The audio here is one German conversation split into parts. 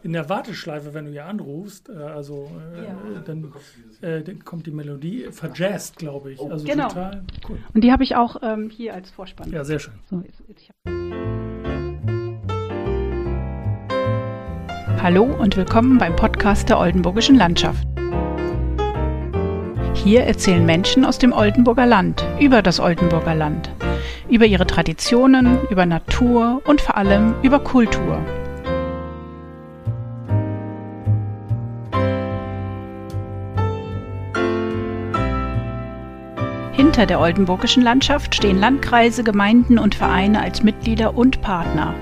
in der Warteschleife, wenn du hier anrufst, dann kommt die Melodie verjazzt, glaube ich. Also genau. Total cool. Und die habe ich auch hier als Vorspann. Ja, sehr schön. So, Hallo und willkommen beim Podcast der Oldenburgischen Landschaft. Hier erzählen Menschen aus dem Oldenburger Land über das Oldenburger Land, über ihre Traditionen, über Natur und vor allem über Kultur. Hinter der Oldenburgischen Landschaft stehen Landkreise, Gemeinden und Vereine als Mitglieder und Partner.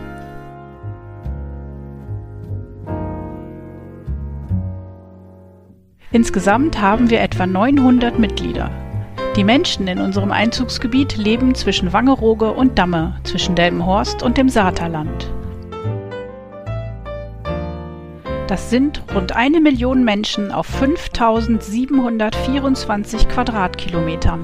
Insgesamt haben wir etwa 900 Mitglieder. Die Menschen in unserem Einzugsgebiet leben zwischen Wangerooge und Damme, zwischen Delmenhorst und dem Saterland. Das sind rund 1 Million Menschen auf 5.724 Quadratkilometern.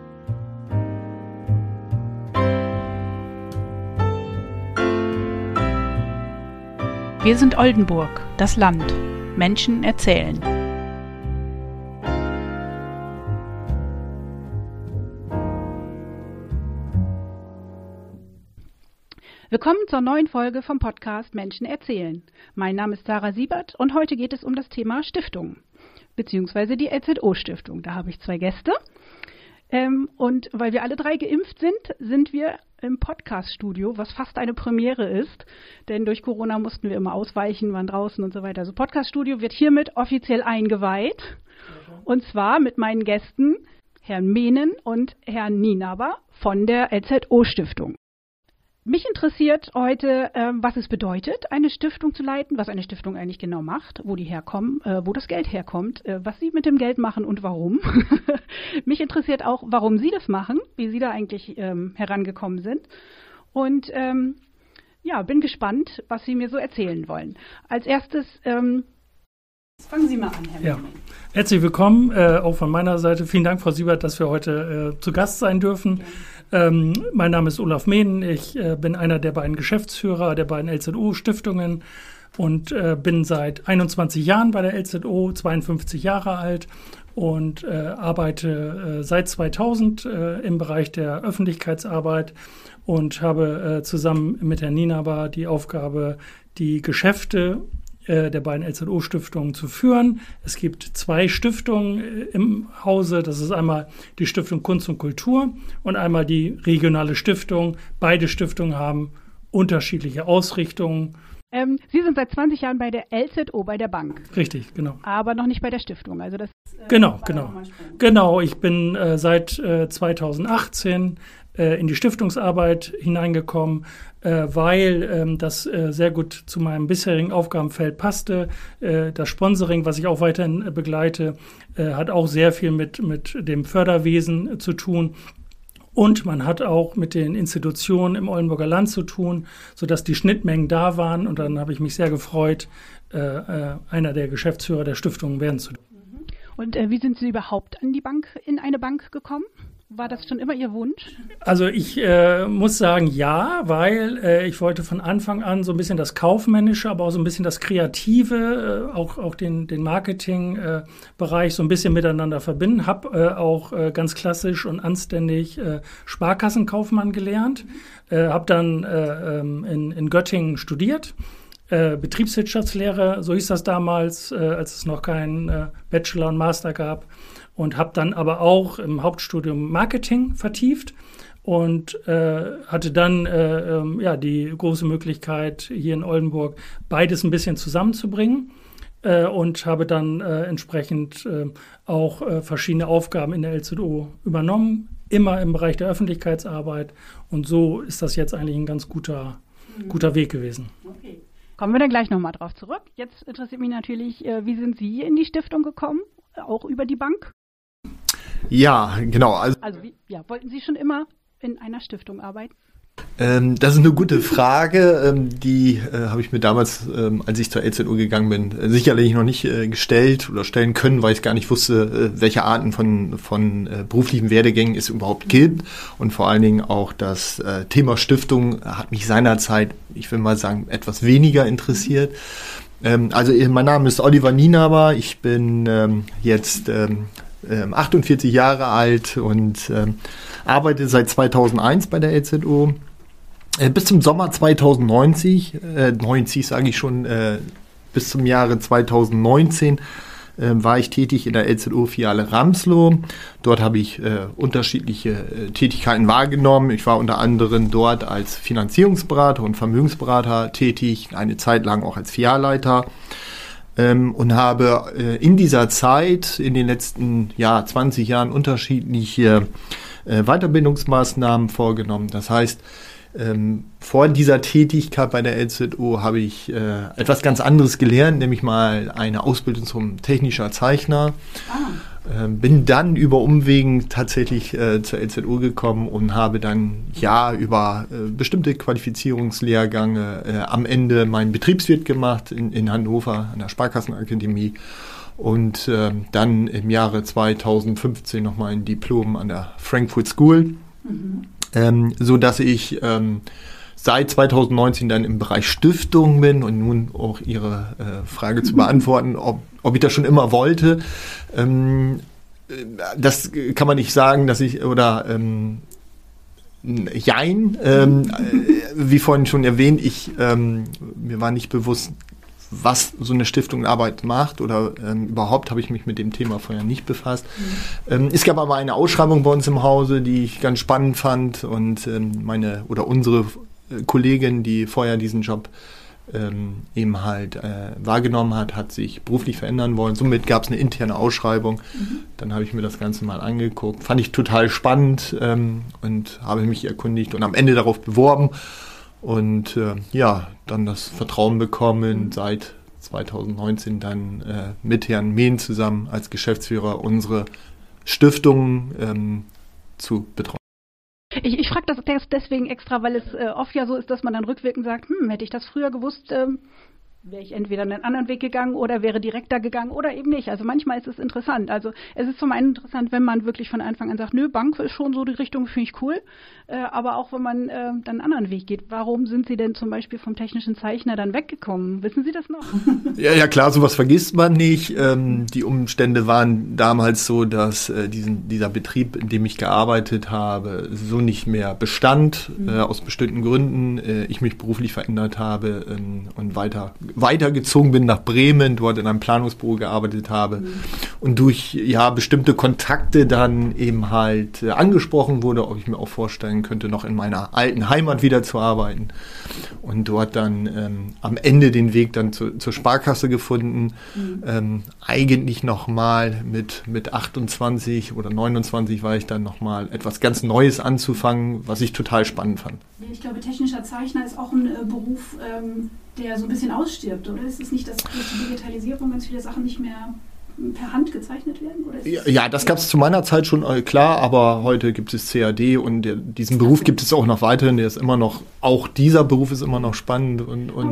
Wir sind Oldenburg, das Land. Menschen erzählen. Willkommen zur neuen Folge vom Podcast Menschen erzählen. Mein Name ist Sarah Siebert und heute geht es um das Thema Stiftung, beziehungsweise die LZO-Stiftung. Da habe ich 2 Gäste. Und weil wir alle 3 geimpft sind, sind wir im Podcast-Studio, was fast eine Premiere ist. Denn durch Corona mussten wir immer ausweichen, waren draußen und so weiter. Also Podcast-Studio wird hiermit offiziell eingeweiht. Und zwar mit meinen Gästen Herrn Mehnen und Herrn Nienaber von der LZO-Stiftung. Mich interessiert heute, was es bedeutet, eine Stiftung zu leiten, was eine Stiftung eigentlich genau macht, wo die herkommen, wo das Geld herkommt, was Sie mit dem Geld machen und warum. Mich interessiert auch, warum Sie das machen, wie Sie da eigentlich herangekommen sind. Und bin gespannt, was Sie mir so erzählen wollen. Als erstes fangen Sie mal an, Herr Mehnen. Herzlich willkommen, auch von meiner Seite. Vielen Dank, Frau Siebert, dass wir heute zu Gast sein dürfen. Ja. Mein Name ist Olaf Mehnen. Ich bin einer der beiden Geschäftsführer der beiden LZO-Stiftungen und bin seit 21 Jahren bei der LZO, 52 Jahre alt und arbeite seit 2000 im Bereich der Öffentlichkeitsarbeit und habe zusammen mit Herrn Nienaber die Aufgabe, die Geschäfte der beiden LZO-Stiftungen zu führen. Es gibt 2 Stiftungen im Hause. Das ist einmal die Stiftung Kunst und Kultur und einmal die regionale Stiftung. Beide Stiftungen haben unterschiedliche Ausrichtungen. Sie sind seit 20 Jahren bei der LZO, bei der Bank. Richtig, genau. Aber noch nicht bei der Stiftung. Also das, Genau. Ich bin seit 2018 in die Stiftungsarbeit hineingekommen, weil das sehr gut zu meinem bisherigen Aufgabenfeld passte. Das Sponsoring, was ich auch weiterhin begleite, hat auch sehr viel mit dem Förderwesen zu tun. Und man hat auch mit den Institutionen im Oldenburger Land zu tun, sodass die Schnittmengen da waren. Und dann habe ich mich sehr gefreut, einer der Geschäftsführer der Stiftung werden zu dürfen. Und wie sind Sie überhaupt in eine Bank gekommen? War das schon immer Ihr Wunsch? Also ich muss sagen, ja, weil ich wollte von Anfang an so ein bisschen das Kaufmännische, aber auch so ein bisschen das Kreative, auch den Marketingbereich so ein bisschen miteinander verbinden. Habe auch ganz klassisch und anständig Sparkassenkaufmann gelernt. Habe dann in Göttingen studiert. Betriebswirtschaftslehre, so hieß das damals, als es noch keinen Bachelor und Master gab. Und habe dann aber auch im Hauptstudium Marketing vertieft und hatte dann die große Möglichkeit, hier in Oldenburg beides ein bisschen zusammenzubringen und habe dann entsprechend auch verschiedene Aufgaben in der LZO übernommen, immer im Bereich der Öffentlichkeitsarbeit. Und so ist das jetzt eigentlich ein ganz guter Weg gewesen. Okay. Kommen wir dann gleich nochmal drauf zurück. Jetzt interessiert mich natürlich, wie sind Sie in die Stiftung gekommen? Auch über die Bank? Ja, genau. Wollten Sie schon immer in einer Stiftung arbeiten? Das ist eine gute Frage. Die habe ich mir damals, als ich zur LZO gegangen bin, sicherlich noch nicht gestellt oder stellen können, weil ich gar nicht wusste, welche Arten von beruflichen Werdegängen es überhaupt gibt. Und vor allen Dingen auch das Thema Stiftung hat mich seinerzeit, ich will mal sagen, etwas weniger interessiert. Also mein Name ist Oliver Nienaber, ich bin jetzt 48 Jahre alt und arbeite seit 2001 bei der LZO. Bis zum Sommer 2090, 90 sage ich schon, bis zum Jahre 2019 war ich tätig in der LZO-Filiale Ramsloh. Dort habe ich unterschiedliche Tätigkeiten wahrgenommen. Ich war unter anderem dort als Finanzierungsberater und Vermögensberater tätig, eine Zeit lang auch als Filialleiter. Und habe in dieser Zeit, in den letzten 20 Jahren, unterschiedliche Weiterbildungsmaßnahmen vorgenommen. Das heißt, vor dieser Tätigkeit bei der LZO habe ich etwas ganz anderes gelernt, nämlich mal eine Ausbildung zum technischer Zeichner. Bin dann über Umwegen tatsächlich zur LZO gekommen und habe dann über bestimmte Qualifizierungslehrgänge am Ende meinen Betriebswirt gemacht in Hannover an der Sparkassenakademie und dann im Jahre 2015 nochmal ein Diplom an der Frankfurt School. So dass ich seit 2019 dann im Bereich Stiftung bin und nun auch Ihre Frage zu beantworten, ob ich das schon immer wollte. Das kann man nicht sagen, dass ich, jein, wie vorhin schon erwähnt, mir war nicht bewusst, was so eine Stiftungsarbeit macht oder überhaupt habe ich mich mit dem Thema vorher nicht befasst. Es gab aber eine Ausschreibung bei uns im Hause, die ich ganz spannend fand und unsere Kollegin, die vorher diesen Job wahrgenommen hat sich beruflich verändern wollen. Somit gab es eine interne Ausschreibung. Dann habe ich mir das Ganze mal angeguckt. Fand ich total spannend und habe mich erkundigt und am Ende darauf beworben. Und dann das Vertrauen bekommen, seit 2019 dann mit Herrn Mehn zusammen als Geschäftsführer unsere Stiftung zu betreuen. Ich frage das deswegen extra, weil es oft ja so ist, dass man dann rückwirkend sagt, hätte ich das früher gewusst, wäre ich entweder einen anderen Weg gegangen oder wäre direkter gegangen oder eben nicht. Also manchmal ist es interessant. Also es ist zum einen interessant, wenn man wirklich von Anfang an sagt, Bank ist schon so die Richtung, finde ich cool. Aber auch wenn man dann einen anderen Weg geht. Warum sind Sie denn zum Beispiel vom technischen Zeichner dann weggekommen? Wissen Sie das noch? Ja klar, sowas vergisst man nicht. Die Umstände waren damals so, dass dieser Betrieb, in dem ich gearbeitet habe, so nicht mehr bestand, aus bestimmten Gründen. Ich mich beruflich verändert habe und weitergezogen bin nach Bremen, dort in einem Planungsbüro gearbeitet habe und durch bestimmte Kontakte dann eben halt angesprochen wurde, ob ich mir auch vorstellen könnte, noch in meiner alten Heimat wieder zu arbeiten und dort dann am Ende den Weg dann zur Sparkasse gefunden. Eigentlich nochmal mit 28 oder 29 war ich dann nochmal etwas ganz Neues anzufangen, was ich total spannend fand. Ich glaube, technischer Zeichner ist auch ein Beruf, der so ein bisschen ausstirbt, oder? Ist es nicht, dass durch die Digitalisierung ganz viele Sachen nicht mehr per Hand gezeichnet werden? Oder ja, das gab es zu meiner Zeit schon, klar, aber heute gibt es CAD und diesen Beruf gibt es auch noch weiterhin, dieser Beruf ist immer noch spannend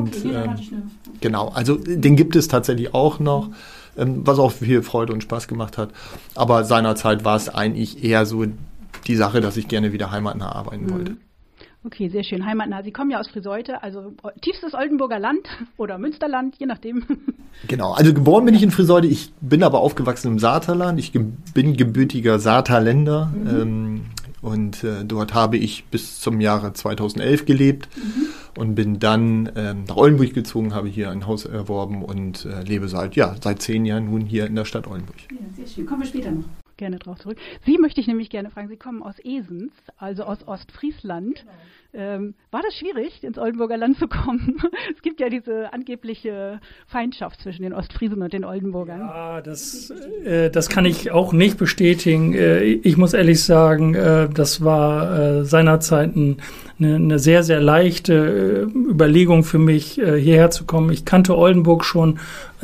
genau, also den gibt es tatsächlich auch noch, was auch viel Freude und Spaß gemacht hat, aber seinerzeit war es eigentlich eher so die Sache, dass ich gerne wieder heimatnah arbeiten wollte. Okay, sehr schön. Heimatnah. Sie kommen ja aus Friseute, also tiefstes Oldenburger Land oder Münsterland, je nachdem. Genau, also geboren bin ich in Friseute, ich bin aber aufgewachsen im Saarterland. Ich bin gebürtiger Saarterländer und dort habe ich bis zum Jahre 2011 gelebt und bin dann nach Oldenburg gezogen, habe hier ein Haus erworben und lebe seit 10 Jahren nun hier in der Stadt Oldenburg. Ja, sehr schön. Kommen wir später noch. Gerne drauf zurück. Sie möchte ich nämlich gerne fragen, Sie kommen aus Esens, also aus Ostfriesland. Genau. War das schwierig, ins Oldenburger Land zu kommen? Es gibt ja diese angebliche Feindschaft zwischen den Ostfriesen und den Oldenburgern. Ja, das kann ich auch nicht bestätigen. Ich muss ehrlich sagen, das war seinerzeit eine sehr, sehr leichte Überlegung für mich, hierher zu kommen. Ich kannte Oldenburg schon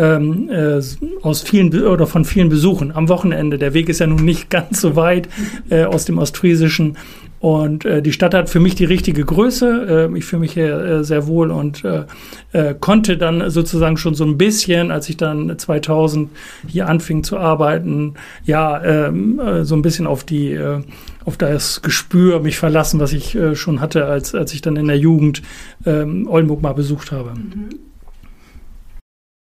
aus von vielen Besuchen am Wochenende. Der Weg ist ja nun nicht ganz so weit aus dem Ostfriesischen. Und die Stadt hat für mich die richtige Größe. Ich fühle mich hier sehr wohl und konnte dann sozusagen schon so ein bisschen, als ich dann 2000 hier anfing zu arbeiten, so ein bisschen auf das Gespür mich verlassen, was ich schon hatte, als ich dann in der Jugend Oldenburg mal besucht habe.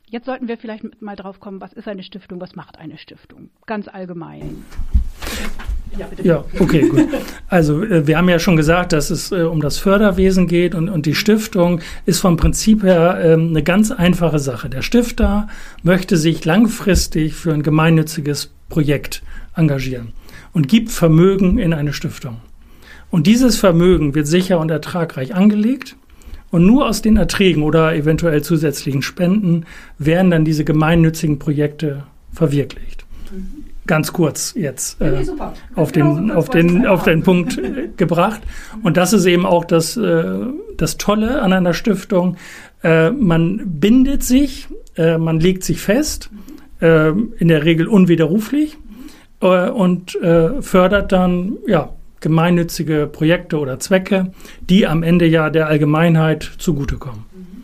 Jetzt sollten wir vielleicht mal drauf kommen, was ist eine Stiftung, was macht eine Stiftung? Ganz allgemein. Ja, bitte. Ja, okay, gut. Also wir haben ja schon gesagt, dass es um das Förderwesen geht und die Stiftung ist vom Prinzip her eine ganz einfache Sache. Der Stifter möchte sich langfristig für ein gemeinnütziges Projekt engagieren und gibt Vermögen in eine Stiftung. Und dieses Vermögen wird sicher und ertragreich angelegt. Und nur aus den Erträgen oder eventuell zusätzlichen Spenden werden dann diese gemeinnützigen Projekte verwirklicht. Ganz kurz jetzt auf den Punkt gebracht. Und das ist eben auch das Tolle an einer Stiftung. Man bindet sich, man legt sich fest, in der Regel unwiderruflich und fördert dann gemeinnützige Projekte oder Zwecke, die am Ende ja der Allgemeinheit zugutekommen.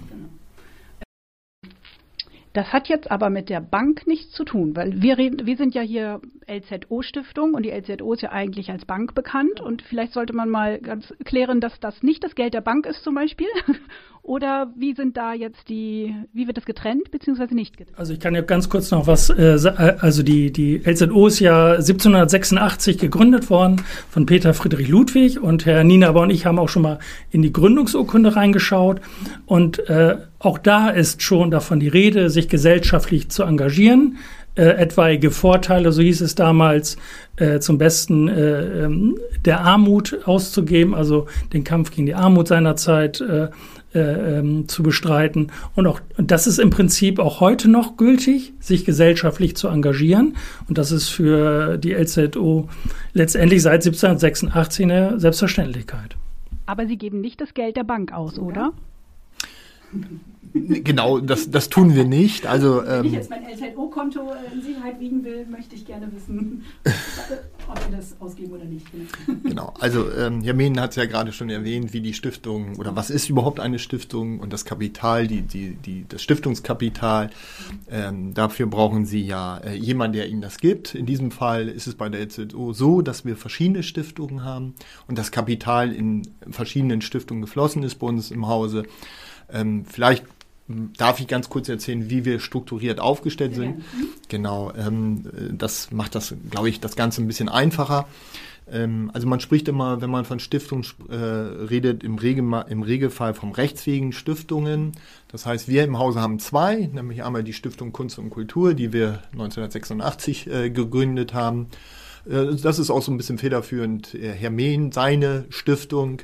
Das hat jetzt aber mit der Bank nichts zu tun, weil wir sind ja hier LZO-Stiftung und die LZO ist ja eigentlich als Bank bekannt und vielleicht sollte man mal ganz klären, dass das nicht das Geld der Bank ist zum Beispiel oder wie wird das getrennt bzw. nicht getrennt? Also ich kann ja ganz kurz noch was, also die LZO ist ja 1786 gegründet worden von Peter Friedrich Ludwig und Herr Nienaber und ich haben auch schon mal in die Gründungsurkunde reingeschaut und auch da ist schon davon die Rede, sich gesellschaftlich zu engagieren, etwaige Vorteile, so hieß es damals, zum Besten der Armut auszugeben, also den Kampf gegen die Armut seinerzeit zu bestreiten. Und das ist im Prinzip auch heute noch gültig, sich gesellschaftlich zu engagieren. Und das ist für die LZO letztendlich seit 1786 eine Selbstverständlichkeit. Aber Sie geben nicht das Geld der Bank aus, oder? Genau, das tun wir nicht. Also, wenn ich jetzt mein LZO-Konto in Sicherheit wiegen will, möchte ich gerne wissen, ob wir das ausgeben oder nicht. Genau, also Herr Mehn hat es ja gerade schon erwähnt, wie die Stiftung oder was ist überhaupt eine Stiftung und das Kapital, das Stiftungskapital. Dafür brauchen Sie ja jemanden, der Ihnen das gibt. In diesem Fall ist es bei der LZO so, dass wir verschiedene Stiftungen haben und das Kapital in verschiedenen Stiftungen geflossen ist bei uns im Hause. Vielleicht darf ich ganz kurz erzählen, wie wir strukturiert aufgestellt sind. Genau, das macht das, glaube ich, das Ganze ein bisschen einfacher. Also man spricht immer, wenn man von Stiftungen redet, im Regelfall von rechtsfähigen Stiftungen. Das heißt, wir im Hause haben zwei, nämlich einmal die Stiftung Kunst und Kultur, die wir 1986 gegründet haben. Das ist auch so ein bisschen federführend. Herr Mehn, seine Stiftung.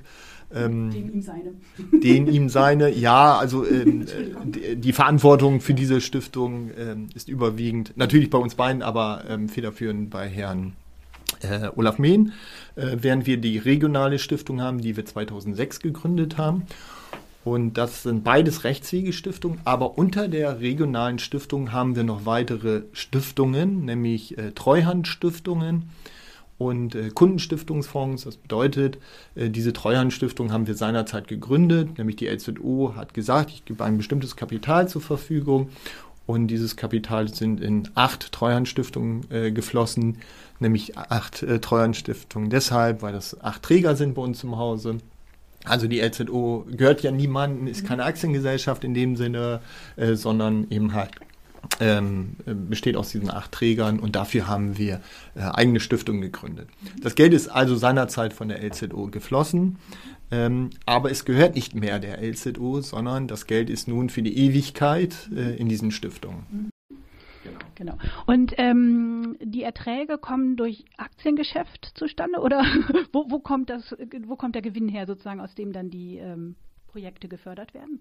Den ihm seine, ja, also die Verantwortung für diese Stiftung ist überwiegend, natürlich bei uns beiden, aber federführend bei Herrn Olaf Mehn, während wir die regionale Stiftung haben, die wir 2006 gegründet haben. Und das sind beides rechtsfähige Stiftungen, aber unter der regionalen Stiftung haben wir noch weitere Stiftungen, nämlich Treuhandstiftungen und Kundenstiftungsfonds. Das bedeutet, diese Treuhandstiftung haben wir seinerzeit gegründet, nämlich die LZO hat gesagt, ich gebe ein bestimmtes Kapital zur Verfügung und dieses Kapital sind in 8 Treuhandstiftungen geflossen, nämlich 8 Treuhandstiftungen deshalb, weil das 8 Träger sind bei uns im Hause. Also die LZO gehört ja niemandem, ist keine Aktiengesellschaft in dem Sinne, sondern eben halt besteht aus diesen 8 Trägern und dafür haben wir eigene Stiftungen gegründet. Das Geld ist also seinerzeit von der LZO geflossen, aber es gehört nicht mehr der LZO, sondern das Geld ist nun für die Ewigkeit in diesen Stiftungen. Genau. Und die Erträge kommen durch Aktiengeschäft zustande oder wo kommt der Gewinn her sozusagen, aus dem dann die Projekte gefördert werden?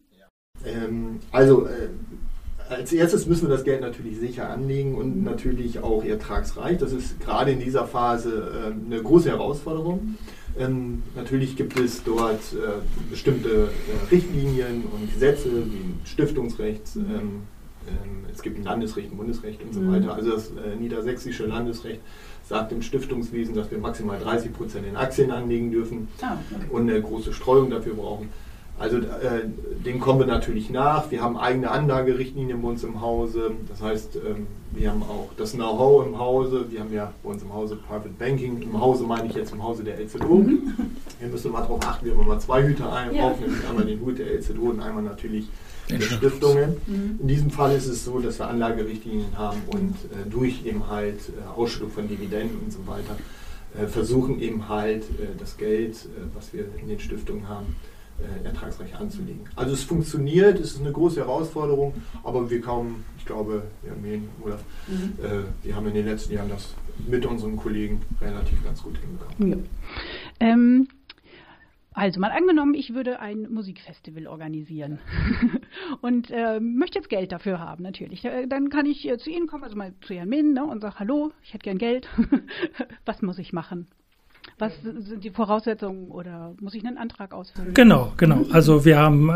Als erstes müssen wir das Geld natürlich sicher anlegen und natürlich auch ertragsreich. Das ist gerade in dieser Phase eine große Herausforderung. Natürlich gibt es dort bestimmte Richtlinien und Gesetze wie ein Stiftungsrecht. Es gibt ein Landesrecht, ein Bundesrecht und so weiter. Also das niedersächsische Landesrecht sagt im Stiftungswesen, dass wir maximal 30% in Aktien anlegen dürfen und eine große Streuung dafür brauchen. Also dem kommen wir natürlich nach. Wir haben eigene Anlagerichtlinien bei uns im Hause. Das heißt, wir haben auch das Know-how im Hause. Wir haben ja bei uns im Hause Private Banking. Im Hause meine ich jetzt im Hause der LZO. Hier müssen wir mal drauf achten, wir haben mal 2 Hüte brauchen, nämlich einmal den Hut der LZO und einmal natürlich der Stiftungen. In diesem Fall ist es so, dass wir Anlagerichtlinien haben und durch eben halt Ausschüttung von Dividenden und so weiter versuchen eben halt das Geld, was wir in den Stiftungen haben, ertragsreich anzulegen. Also es funktioniert, es ist eine große Herausforderung, aber wir kommen, ich glaube, wir haben in den letzten Jahren das mit unseren Kollegen relativ ganz gut hinbekommen. Ja. Also mal angenommen, ich würde ein Musikfestival organisieren und möchte jetzt Geld dafür haben, natürlich. Dann kann ich zu Ihnen kommen, also mal zu Herrn Mehn, ne, und sage, hallo, ich hätte gern Geld. Was muss ich machen? Was sind die Voraussetzungen oder muss ich einen Antrag ausfüllen? Genau. Also wir haben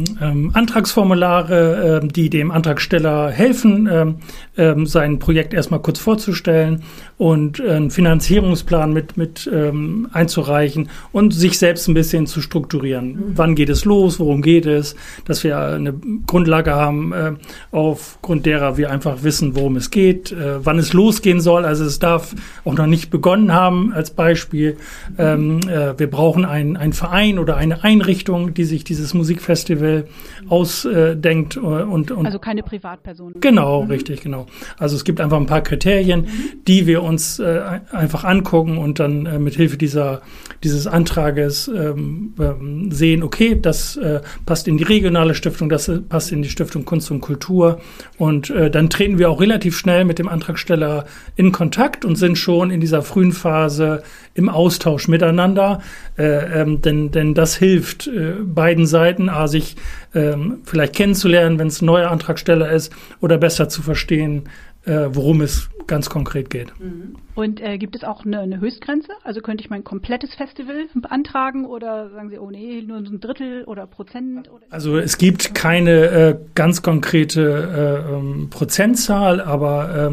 Antragsformulare, die dem Antragsteller helfen, sein Projekt erstmal kurz vorzustellen und einen Finanzierungsplan mit einzureichen und sich selbst ein bisschen zu strukturieren. Wann geht es los? Worum geht es? Dass wir eine Grundlage haben, aufgrund derer wir einfach wissen, worum es geht, wann es losgehen soll. Also es darf auch noch nicht begonnen haben, als Beispiel. Wir brauchen einen Verein oder eine Einrichtung, die sich dieses Musikfestival ausdenkt. Also keine Privatperson. Genau, richtig, genau. Also es gibt einfach ein paar Kriterien, die wir uns einfach angucken und dann mit Hilfe dieses Antrages sehen, okay, das passt in die regionale Stiftung, das passt in die Stiftung Kunst und Kultur. Und dann treten wir auch relativ schnell mit dem Antragsteller in Kontakt und sind schon in dieser frühen Phase im Austausch miteinander, denn das hilft beiden Seiten, sich vielleicht kennenzulernen, wenn es ein neuer Antragsteller ist, oder besser zu verstehen, worum es ganz konkret geht. Und gibt es auch eine Höchstgrenze? Also könnte ich mein komplettes Festival beantragen oder sagen Sie, oh nee, nur so ein Drittel oder Prozent? Oder also es gibt keine ganz konkrete Prozentzahl, aber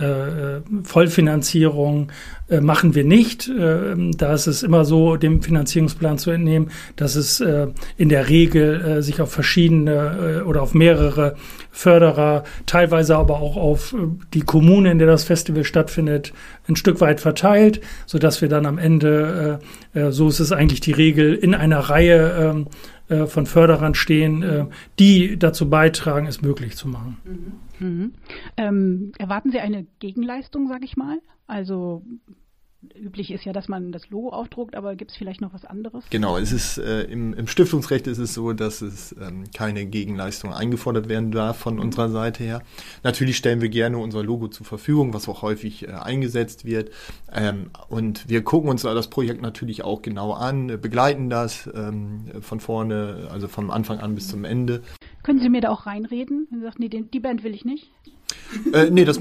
Vollfinanzierung machen wir nicht. Da ist es immer so, dem Finanzierungsplan zu entnehmen, dass es in der Regel sich auf verschiedene oder auf mehrere Förderer, teilweise aber auch auf die Kommune, in der das Festival stattfindet, ein Stück weit verteilt, sodass wir dann am Ende, so ist es eigentlich die Regel, in einer Reihe von Förderern stehen, die dazu beitragen, es möglich zu machen. Erwarten Sie eine Gegenleistung, sage ich mal? Also üblich ist ja, dass man das Logo aufdruckt, aber gibt es vielleicht noch was anderes? Genau, es ist im Stiftungsrecht ist es so, dass es keine Gegenleistung eingefordert werden darf von unserer Seite her. Natürlich stellen wir gerne unser Logo zur Verfügung, was auch häufig eingesetzt wird. Und wir gucken uns das Projekt natürlich auch genau an, begleiten das von vorne, also vom Anfang an bis zum Ende. Können Sie mir da auch reinreden? Wenn Sie sagen, nee, die Band will ich nicht? Das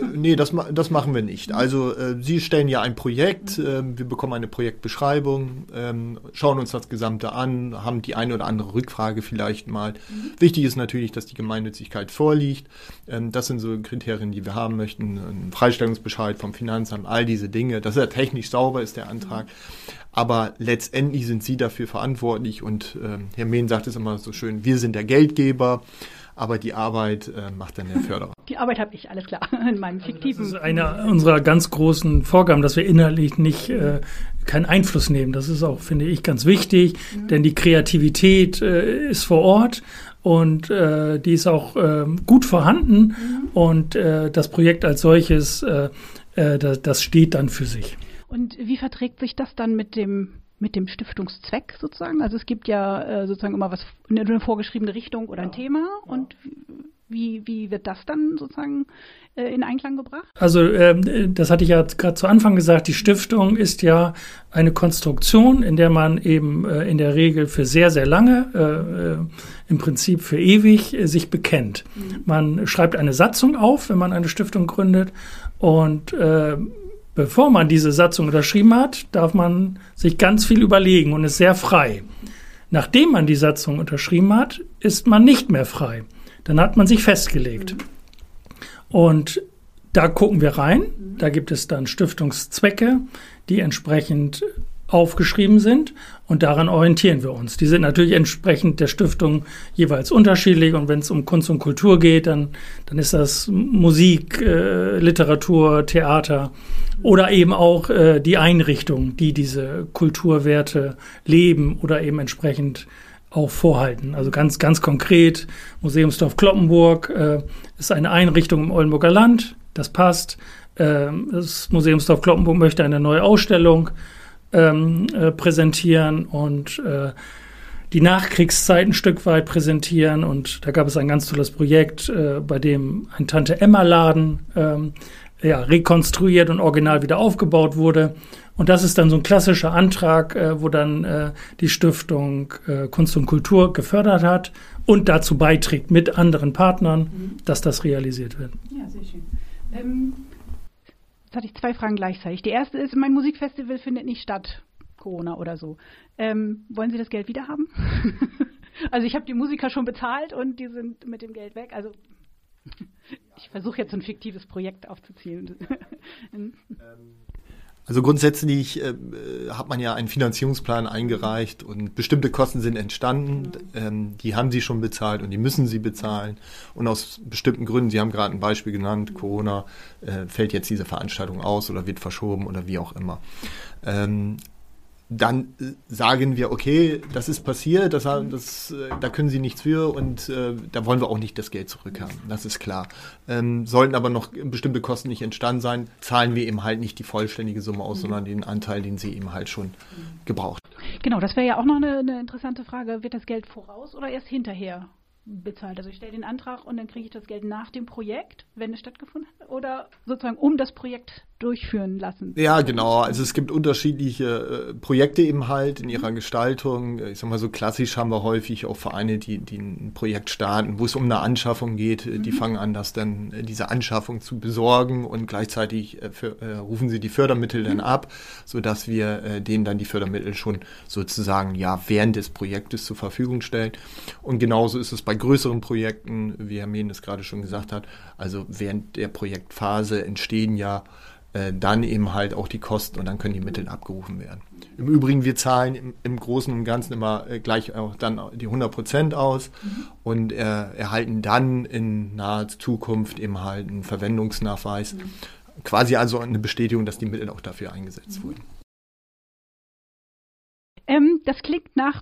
machen wir nicht. Also Sie stellen ja ein Projekt, wir bekommen eine Projektbeschreibung, schauen uns das Gesamte an, haben die eine oder andere Rückfrage vielleicht mal. Wichtig ist natürlich, dass die Gemeinnützigkeit vorliegt. Das sind so Kriterien, die wir haben möchten. Ein Freistellungsbescheid vom Finanzamt, all diese Dinge. Dass er technisch sauber ist, der Antrag. Aber letztendlich sind Sie dafür verantwortlich und Herr Mehn sagt es immer so schön, wir sind der Geldgeber. Aber die Arbeit macht dann der Förderer. Die Arbeit habe ich, alles klar, in meinem fiktiven. Das ist eine unserer ganz großen Vorgaben, dass wir inhaltlich nicht keinen Einfluss nehmen. Das ist auch, finde ich, ganz wichtig, denn die Kreativität ist vor Ort und die ist auch gut vorhanden und das Projekt als solches, das steht dann für sich. Und wie verträgt sich das dann mit dem Stiftungszweck sozusagen? Also es gibt ja sozusagen immer eine vorgeschriebene Richtung oder ein Thema und wie wird das dann sozusagen in Einklang gebracht? Also das hatte ich ja gerade zu Anfang gesagt, die Stiftung ist ja eine Konstruktion, in der man eben in der Regel für sehr, sehr lange, im Prinzip für ewig, sich bekennt. Man schreibt eine Satzung auf, wenn man eine Stiftung gründet und bevor man diese Satzung unterschrieben hat, darf man sich ganz viel überlegen und ist sehr frei. Nachdem man die Satzung unterschrieben hat, ist man nicht mehr frei. Dann hat man sich festgelegt. Und da gucken wir rein. Da gibt es dann Stiftungszwecke, die entsprechend aufgeschrieben sind und daran orientieren wir uns. Die sind natürlich entsprechend der Stiftung jeweils unterschiedlich und wenn es um Kunst und Kultur geht, dann ist das Musik, Literatur, Theater oder eben auch die Einrichtungen, die diese Kulturwerte leben oder eben entsprechend auch vorhalten. Also ganz, ganz konkret, Museumsdorf Cloppenburg ist eine Einrichtung im Oldenburger Land, das passt. Das Museumsdorf Cloppenburg möchte eine neue Ausstellung präsentieren und die Nachkriegszeit ein Stück weit präsentieren. Und da gab es ein ganz tolles Projekt, bei dem ein Tante-Emma-Laden rekonstruiert und original wieder aufgebaut wurde. Und das ist dann so ein klassischer Antrag, wo dann die Stiftung Kunst und Kultur gefördert hat und dazu beiträgt mit anderen Partnern, dass das realisiert wird. Ja, sehr schön. Jetzt hatte ich 2 Fragen gleichzeitig. Die erste ist, mein Musikfestival findet nicht statt, Corona oder so. Wollen Sie das Geld wieder haben? Also ich habe die Musiker schon bezahlt und die sind mit dem Geld weg. Also ich versuche jetzt ein fiktives Projekt aufzuziehen. Also grundsätzlich hat man ja einen Finanzierungsplan eingereicht und bestimmte Kosten sind entstanden. Die haben Sie schon bezahlt und die müssen Sie bezahlen. Und aus bestimmten Gründen, Sie haben gerade ein Beispiel genannt, Corona, fällt jetzt diese Veranstaltung aus oder wird verschoben oder wie auch immer. Dann sagen wir, okay, das ist passiert, da können Sie nichts für und da wollen wir auch nicht das Geld zurückhaben, das ist klar. Sollten aber noch bestimmte Kosten nicht entstanden sein, zahlen wir eben halt nicht die vollständige Summe aus, sondern den Anteil, den Sie eben halt schon gebraucht haben. Genau, das wäre ja auch noch eine interessante Frage. Wird das Geld voraus oder erst hinterher bezahlt? Also ich stelle den Antrag und dann kriege ich das Geld nach dem Projekt, wenn es stattgefunden hat, oder sozusagen um das Projekt durchführen lassen? Ja, genau. Also es gibt unterschiedliche Projekte eben halt in ihrer Gestaltung. Ich sag mal so klassisch haben wir häufig auch Vereine, die ein Projekt starten, wo es um eine Anschaffung geht. Die fangen an, diese Anschaffung zu besorgen und gleichzeitig rufen sie die Fördermittel dann ab, sodass wir denen dann die Fördermittel schon sozusagen während des Projektes zur Verfügung stellen. Und genauso ist es bei größeren Projekten, wie Herr Mehn es gerade schon gesagt hat, also während der Projektphase entstehen dann eben halt auch die Kosten und dann können die Mittel abgerufen werden. Im Übrigen, wir zahlen im Großen und Ganzen immer gleich auch dann die 100% aus und erhalten dann in naher Zukunft eben halt einen Verwendungsnachweis, quasi also eine Bestätigung, dass die Mittel auch dafür eingesetzt wurden. Das klingt nach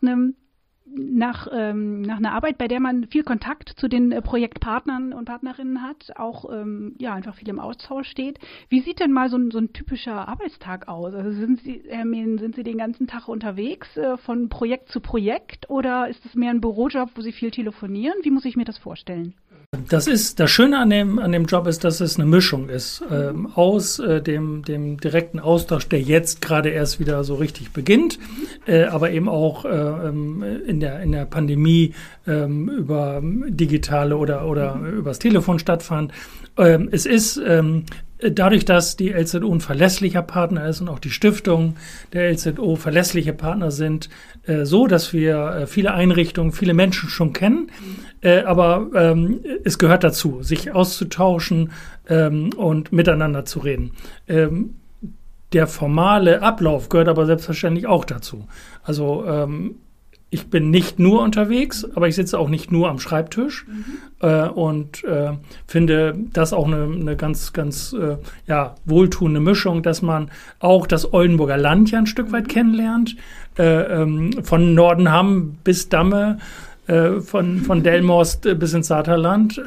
einer Arbeit, bei der man viel Kontakt zu den Projektpartnern und Partnerinnen hat, auch einfach viel im Austausch steht. Wie sieht denn mal so ein typischer Arbeitstag aus? Also sind Sie den ganzen Tag unterwegs von Projekt zu Projekt oder ist es mehr ein Bürojob, wo Sie viel telefonieren? Wie muss ich mir das vorstellen? Das Schöne an dem Job ist, dass es eine Mischung ist aus dem direkten Austausch, der jetzt gerade erst wieder so richtig beginnt, aber eben auch in der Pandemie über digitale oder übers Telefon stattfand. Es ist dadurch, dass die LZO ein verlässlicher Partner ist und auch die Stiftung der LZO verlässliche Partner sind, so, dass wir viele Einrichtungen, viele Menschen schon kennen, aber es gehört dazu, sich auszutauschen und miteinander zu reden. Der formale Ablauf gehört aber selbstverständlich auch dazu. Also ich bin nicht nur unterwegs, aber ich sitze auch nicht nur am Schreibtisch und finde das auch eine ganz, ganz wohltuende Mischung, dass man auch das Oldenburger Land ja ein Stück weit kennenlernt. Von Nordenham bis Damme, von Delmhorst bis ins Saterland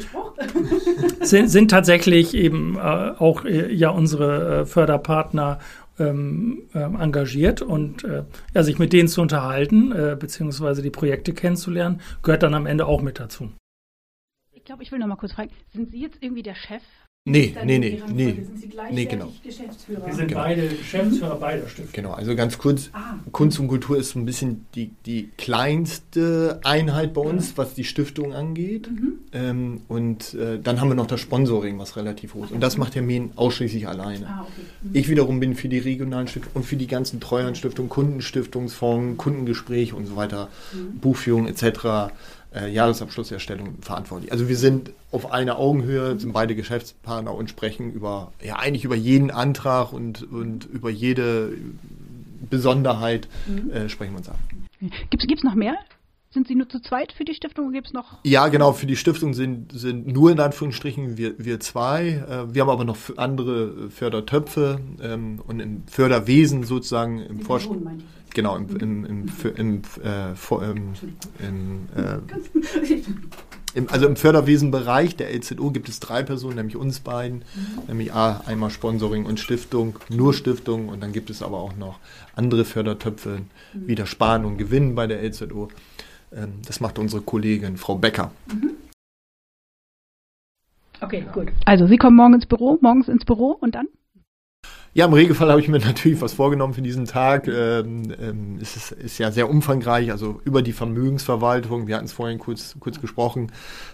sind tatsächlich eben auch unsere Förderpartner engagiert und sich mit denen zu unterhalten, beziehungsweise die Projekte kennenzulernen, gehört dann am Ende auch mit dazu. Ich glaube, ich will noch mal kurz fragen, sind Sie jetzt irgendwie der Chef? Nee. Sind Sie gleichwertig genau. Geschäftsführer? Wir sind beide Geschäftsführer beider Stiftung. Genau, also ganz kurz, Kunst und Kultur ist so ein bisschen die kleinste Einheit bei uns, was die Stiftung angeht. Und dann haben wir noch das Sponsoring, was relativ hoch ist. Und das macht Herr Mehn ausschließlich alleine. Okay. Ich wiederum bin für die regionalen Stiftungen und für die ganzen Treuhandstiftungen, Kundenstiftungsfonds, Kundengespräche und so weiter, Buchführung etc., Jahresabschlusserstellung verantwortlich. Also wir sind auf einer Augenhöhe, sind beide Geschäftspartner und sprechen eigentlich über jeden Antrag und über jede Besonderheit sprechen wir uns ab. Gibt's noch mehr? Sind Sie nur zu zweit für die Stiftung oder gibt es noch? Ja, genau, für die Stiftung sind nur in Anführungsstrichen wir zwei. Wir haben aber noch andere Fördertöpfe und im Förderwesen sozusagen im Vorstand. Genau, also im Förderwesenbereich der LZO gibt es 3 Personen, nämlich uns beiden, nämlich einmal Sponsoring und Stiftung, nur Stiftung, und dann gibt es aber auch noch andere Fördertöpfe, wie der Sparen und Gewinnen bei der LZO. Das macht unsere Kollegin Frau Becker. Okay, gut. Also Sie kommen morgens ins Büro und dann? Ja, im Regelfall habe ich mir natürlich was vorgenommen für diesen Tag. Es ist ja sehr umfangreich, also über die Vermögensverwaltung. Wir hatten es vorhin kurz gesprochen.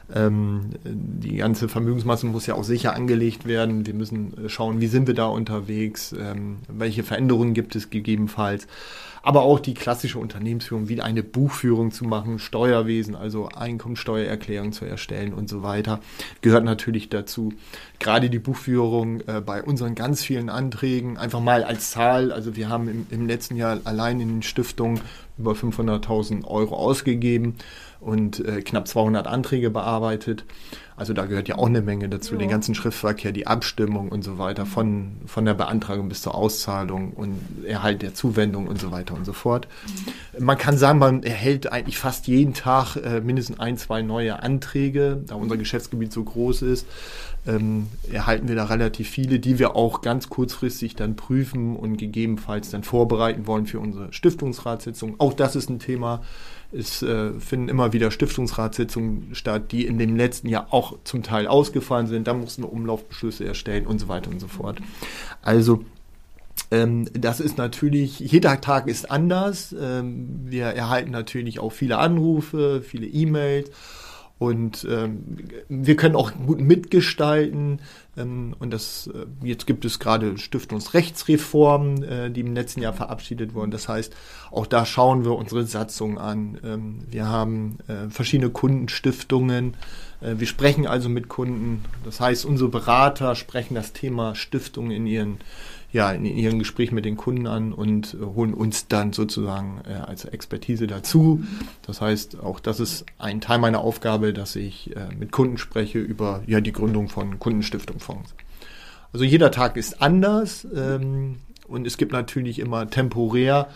Die ganze Vermögensmasse muss ja auch sicher angelegt werden. Wir müssen schauen, wie sind wir da unterwegs, welche Veränderungen gibt es gegebenenfalls. Aber auch die klassische Unternehmensführung, wie eine Buchführung zu machen, Steuerwesen, also Einkommensteuererklärung zu erstellen und so weiter, gehört natürlich dazu. Gerade die Buchführung bei unseren ganz vielen Anträgen, einfach mal als Zahl, also wir haben im letzten Jahr allein in den Stiftungen über 500.000 Euro ausgegeben und knapp 200 Anträge bearbeitet. Also da gehört ja auch eine Menge dazu, den ganzen Schriftverkehr, die Abstimmung und so weiter, von der Beantragung bis zur Auszahlung und Erhalt der Zuwendung und so weiter und so fort. Man kann sagen, man erhält eigentlich fast jeden Tag mindestens 1, 2 neue Anträge, da unser Geschäftsgebiet so groß ist. Erhalten wir da relativ viele, die wir auch ganz kurzfristig dann prüfen und gegebenenfalls dann vorbereiten wollen für unsere Stiftungsratssitzung. Auch das ist ein Thema. Es finden immer wieder Stiftungsratssitzungen statt, die in dem letzten Jahr auch zum Teil ausgefallen sind. Da mussten wir Umlaufbeschlüsse erstellen und so weiter und so fort. Also das ist natürlich, jeder Tag ist anders. Wir erhalten natürlich auch viele Anrufe, viele E-Mails. Und wir können auch gut mitgestalten. Und jetzt gibt es gerade Stiftungsrechtsreformen, die im letzten Jahr verabschiedet wurden. Das heißt, auch da schauen wir unsere Satzung an. Wir haben verschiedene Kundenstiftungen. Wir sprechen also mit Kunden. Das heißt, unsere Berater sprechen das Thema Stiftung in ihren Gesprächen mit den Kunden an und holen uns dann sozusagen als Expertise dazu. Das heißt, auch das ist ein Teil meiner Aufgabe, dass ich mit Kunden spreche über die Gründung von Kundenstiftungsfonds. Also jeder Tag ist anders und es gibt natürlich immer temporär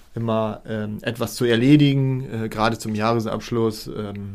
etwas zu erledigen. Gerade zum Jahresabschluss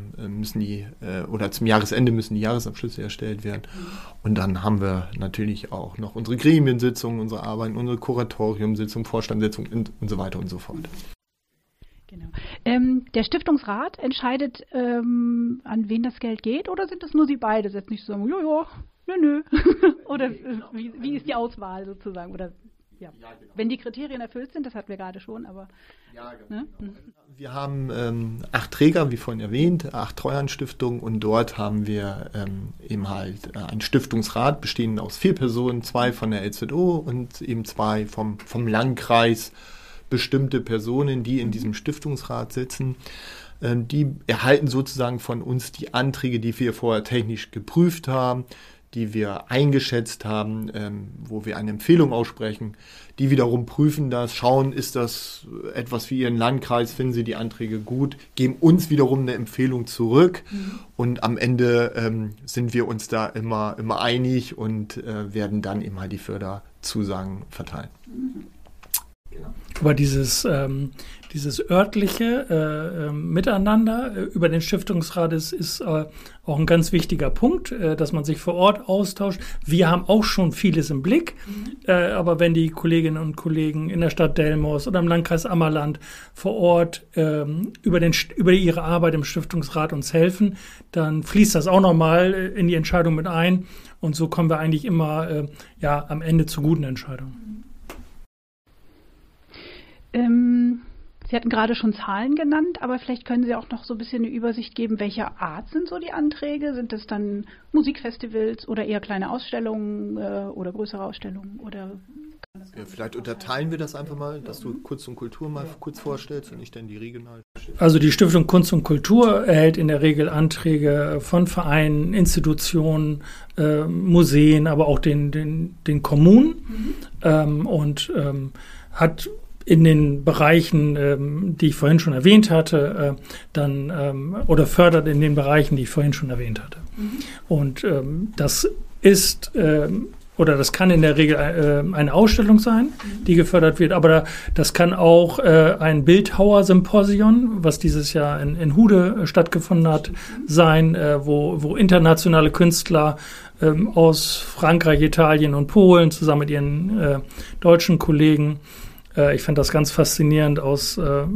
zum Jahresende müssen die Jahresabschlüsse erstellt werden. Und dann haben wir natürlich auch noch unsere Gremiensitzungen, unsere Arbeiten, unsere Kuratoriumsitzung, Vorstandssitzung und so weiter und so fort. Genau. Der Stiftungsrat entscheidet, an wen das Geld geht, oder sind das nur Sie beide? Setzt nicht zusammen, nö. Oder wie ist die Auswahl sozusagen? Oder ja, genau. Wenn die Kriterien erfüllt sind, das hatten wir gerade schon, aber... Ja, genau. Ne? Wir haben 8 Träger, wie vorhin erwähnt, 8 Treuhandstiftungen und dort haben wir eben halt einen Stiftungsrat, bestehend aus 4 Personen, 2 von der LZO und eben 2 vom Landkreis, bestimmte Personen, die in diesem Stiftungsrat sitzen. Die erhalten sozusagen von uns die Anträge, die wir vorher technisch geprüft haben, die wir eingeschätzt haben, wo wir eine Empfehlung aussprechen, die wiederum prüfen das, schauen, ist das etwas für Ihren Landkreis, finden Sie die Anträge gut, geben uns wiederum eine Empfehlung zurück und am Ende sind wir uns da immer einig und werden dann immer die Förderzusagen verteilen. Genau. Aber dieses örtliche Miteinander über den Stiftungsrat ist auch ein ganz wichtiger Punkt, dass man sich vor Ort austauscht. Wir haben auch schon vieles im Blick, aber wenn die Kolleginnen und Kollegen in der Stadt Delmenhorst oder im Landkreis Ammerland vor Ort über ihre Arbeit im Stiftungsrat uns helfen, dann fließt das auch nochmal in die Entscheidung mit ein und so kommen wir eigentlich immer am Ende zu guten Entscheidungen. Sie hatten gerade schon Zahlen genannt, aber vielleicht können Sie auch noch so ein bisschen eine Übersicht geben, welcher Art sind so die Anträge? Sind es dann Musikfestivals oder eher kleine Ausstellungen oder größere Ausstellungen? Oder vielleicht unterteilen wir das einfach mal, dass du Kunst und Kultur mal kurz vorstellst und ich dann die regional. Also die Stiftung Kunst und Kultur erhält in der Regel Anträge von Vereinen, Institutionen, Museen, aber auch den Kommunen und hat in den Bereichen, die ich vorhin schon erwähnt hatte, oder fördert in den Bereichen, die ich vorhin schon erwähnt hatte. Und das ist oder das kann in der Regel eine Ausstellung sein, die gefördert wird, aber das kann auch ein Bildhauersymposion, was dieses Jahr in Hude stattgefunden hat, sein, wo internationale Künstler aus Frankreich, Italien und Polen zusammen mit ihren deutschen Kollegen, ich fand das ganz faszinierend, aus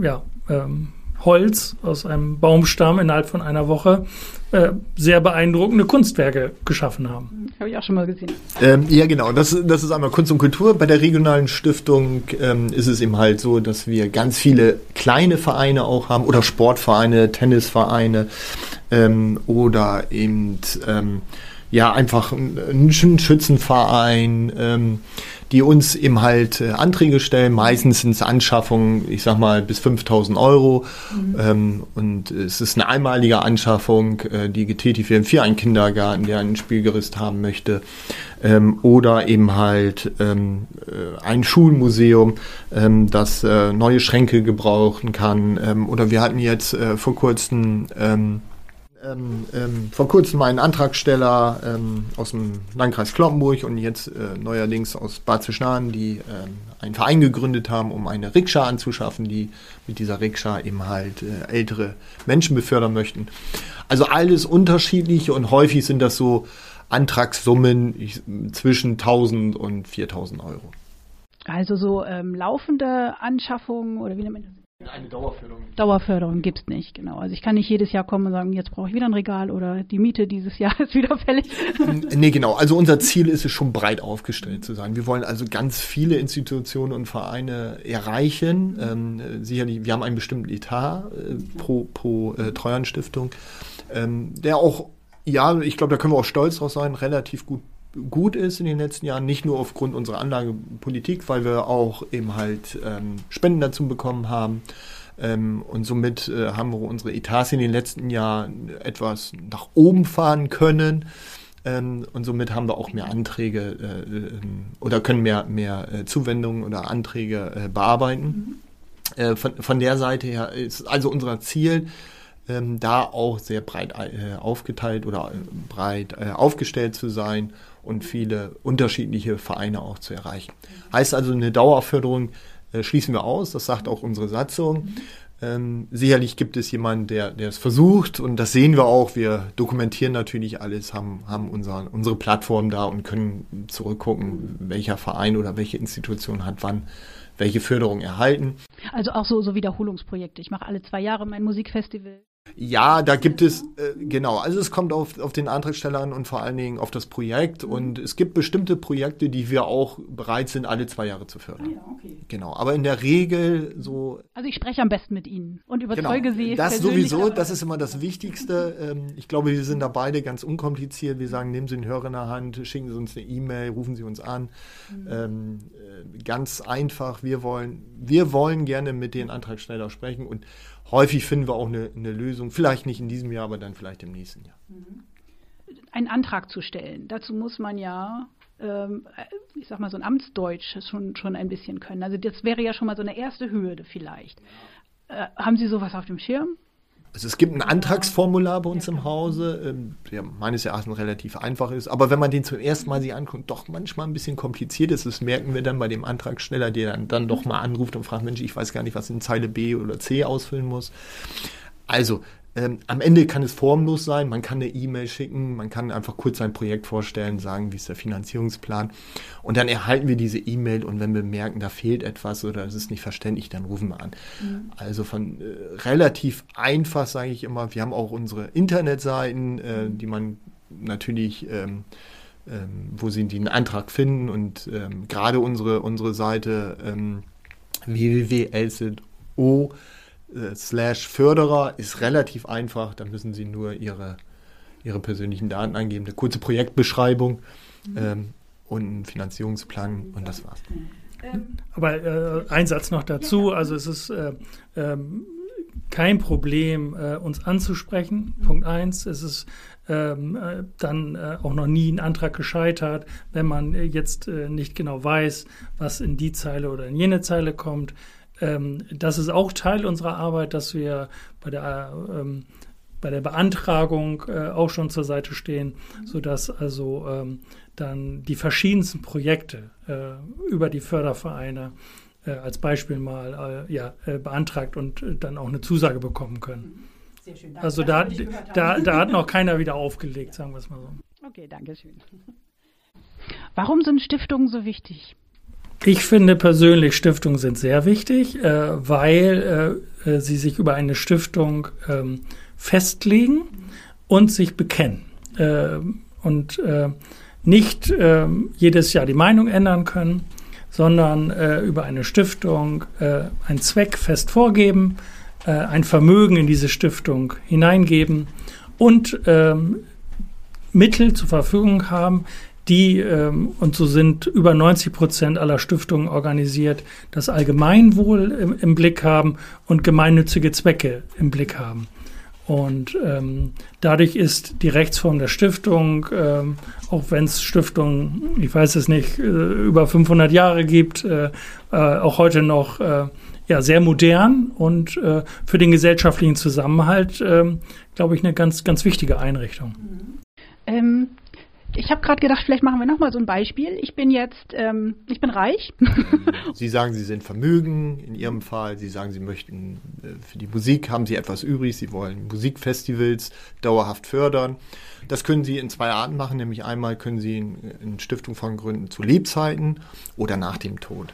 Holz, aus einem Baumstamm innerhalb von einer Woche sehr beeindruckende Kunstwerke geschaffen haben. Habe ich auch schon mal gesehen. Ja, genau. Das ist einmal Kunst und Kultur. Bei der regionalen Stiftung ist es eben halt so, dass wir ganz viele kleine Vereine auch haben oder Sportvereine, Tennisvereine oder eben einfach ein Schützenverein, die uns eben halt Anträge stellen. Meistens sind es Anschaffungen, ich sag mal, bis 5.000 Euro. Und es ist eine einmalige Anschaffung, die getätigt wird für einen Kindergarten, der ein Spielgerüst haben möchte. Oder eben halt ein Schulmuseum, das neue Schränke gebrauchen kann. Oder wir hatten jetzt vor kurzem einen Antragsteller aus dem Landkreis Cloppenburg und jetzt neuerdings aus Bad Zwischenahn, die einen Verein gegründet haben, um eine Rikscha anzuschaffen, die mit dieser Rikscha eben halt ältere Menschen befördern möchten. Also alles unterschiedliche und häufig sind das so Antragssummen zwischen 1.000 und 4.000 Euro. Also so laufende Anschaffungen oder wie nennt man das? Eine Dauerförderung. Dauerförderung gibt es nicht, genau. Also ich kann nicht jedes Jahr kommen und sagen, jetzt brauche ich wieder ein Regal oder die Miete dieses Jahr ist wieder fällig. Nee, genau. Also unser Ziel ist es schon, breit aufgestellt zu sein. Wir wollen also ganz viele Institutionen und Vereine erreichen. Sicherlich, wir haben einen bestimmten Etat pro Treuhandstiftung, der auch, ja, ich glaube, da können wir auch stolz drauf sein, relativ gut ist in den letzten Jahren, nicht nur aufgrund unserer Anlagepolitik, weil wir auch eben halt Spenden dazu bekommen haben und somit haben wir unsere Etats in den letzten Jahren etwas nach oben fahren können und somit haben wir auch mehr Anträge oder können mehr Zuwendungen oder Anträge bearbeiten. Von der Seite her ist also unser Ziel, da auch sehr breit aufgeteilt oder breit aufgestellt zu sein und viele unterschiedliche Vereine auch zu erreichen. Heißt also, eine Dauerförderung schließen wir aus, das sagt auch unsere Satzung. Sicherlich gibt es jemanden, der es versucht und das sehen wir auch. Wir dokumentieren natürlich alles, haben unsere Plattform da und können zurückgucken, welcher Verein oder welche Institution hat wann welche Förderung erhalten. Also auch so Wiederholungsprojekte. Ich mache alle 2 Jahre mein Musikfestival. Ja, da gibt es, genau, also es kommt auf den Antragsteller an und vor allen Dingen auf das Projekt und es gibt bestimmte Projekte, die wir auch bereit sind, alle 2 Jahre zu fördern. Ja, okay. Genau, aber in der Regel so... Also ich spreche am besten mit Ihnen und überzeuge Sie. Das sowieso, das ist immer das Wichtigste. Ich glaube, wir sind da beide ganz unkompliziert. Wir sagen, nehmen Sie den Hörer in der Hand, schicken Sie uns eine E-Mail, rufen Sie uns an. Ganz einfach, wir wollen gerne mit den Antragsteller sprechen und häufig finden wir auch eine Lösung, vielleicht nicht in diesem Jahr, aber dann vielleicht im nächsten Jahr. Einen Antrag zu stellen, dazu muss man ja, ich sag mal, so ein Amtsdeutsch schon ein bisschen können. Also das wäre ja schon mal so eine erste Hürde vielleicht. Haben Sie sowas auf dem Schirm? Also es gibt ein Antragsformular bei uns im Hause, der meines Erachtens relativ einfach ist, aber wenn man den zum ersten Mal sich anguckt, doch manchmal ein bisschen kompliziert ist. Das merken wir dann bei dem Antragsteller, der dann doch mal anruft und fragt, Mensch, ich weiß gar nicht, was in Zeile B oder C ausfüllen muss. Also am Ende kann es formlos sein, man kann eine E-Mail schicken, man kann einfach kurz sein Projekt vorstellen, sagen, wie ist der Finanzierungsplan und dann erhalten wir diese E-Mail und wenn wir merken, da fehlt etwas oder es ist nicht verständlich, dann rufen wir an. Also von relativ einfach, sage ich immer, wir haben auch unsere Internetseiten, die man natürlich, wo Sie den Antrag finden und gerade unsere Seite www.lzo /Förderer ist relativ einfach, da müssen Sie nur Ihre persönlichen Daten eingeben, eine kurze Projektbeschreibung und einen Finanzierungsplan und das war's. Aber ein Satz noch dazu, also es ist kein Problem, uns anzusprechen, Punkt 1, es ist dann auch noch nie ein Antrag gescheitert, wenn man jetzt nicht genau weiß, was in die Zeile oder in jene Zeile kommt. das ist auch Teil unserer Arbeit, dass wir bei der Beantragung auch schon zur Seite stehen, sodass also dann die verschiedensten Projekte über die Fördervereine als Beispiel mal beantragt und dann auch eine Zusage bekommen können. Sehr schön. Danke. Also da hat noch keiner wieder aufgelegt, sagen wir es mal so. Okay, danke schön. Warum sind Stiftungen so wichtig? Ich finde persönlich, Stiftungen sind sehr wichtig, weil sie sich über eine Stiftung festlegen und sich bekennen und nicht jedes Jahr die Meinung ändern können, sondern über eine Stiftung einen Zweck fest vorgeben, ein Vermögen in diese Stiftung hineingeben und Mittel zur Verfügung haben, die, und so sind über 90% aller Stiftungen organisiert, das Allgemeinwohl im Blick haben und gemeinnützige Zwecke im Blick haben. Und dadurch ist die Rechtsform der Stiftung, auch wenn es Stiftungen, ich weiß es nicht, über 500 Jahre gibt, auch heute noch sehr modern und für den gesellschaftlichen Zusammenhalt, glaube ich, eine ganz, ganz wichtige Einrichtung. Ich habe gerade gedacht, vielleicht machen wir nochmal so ein Beispiel. Ich bin reich. Sie sagen, Sie sind vermögen in Ihrem Fall. Sie sagen, Sie möchten für die Musik, haben Sie etwas übrig. Sie wollen Musikfestivals dauerhaft fördern. Das können Sie in 2 Arten machen. Nämlich einmal können Sie eine Stiftung von gründen zu Lebzeiten oder nach dem Tod.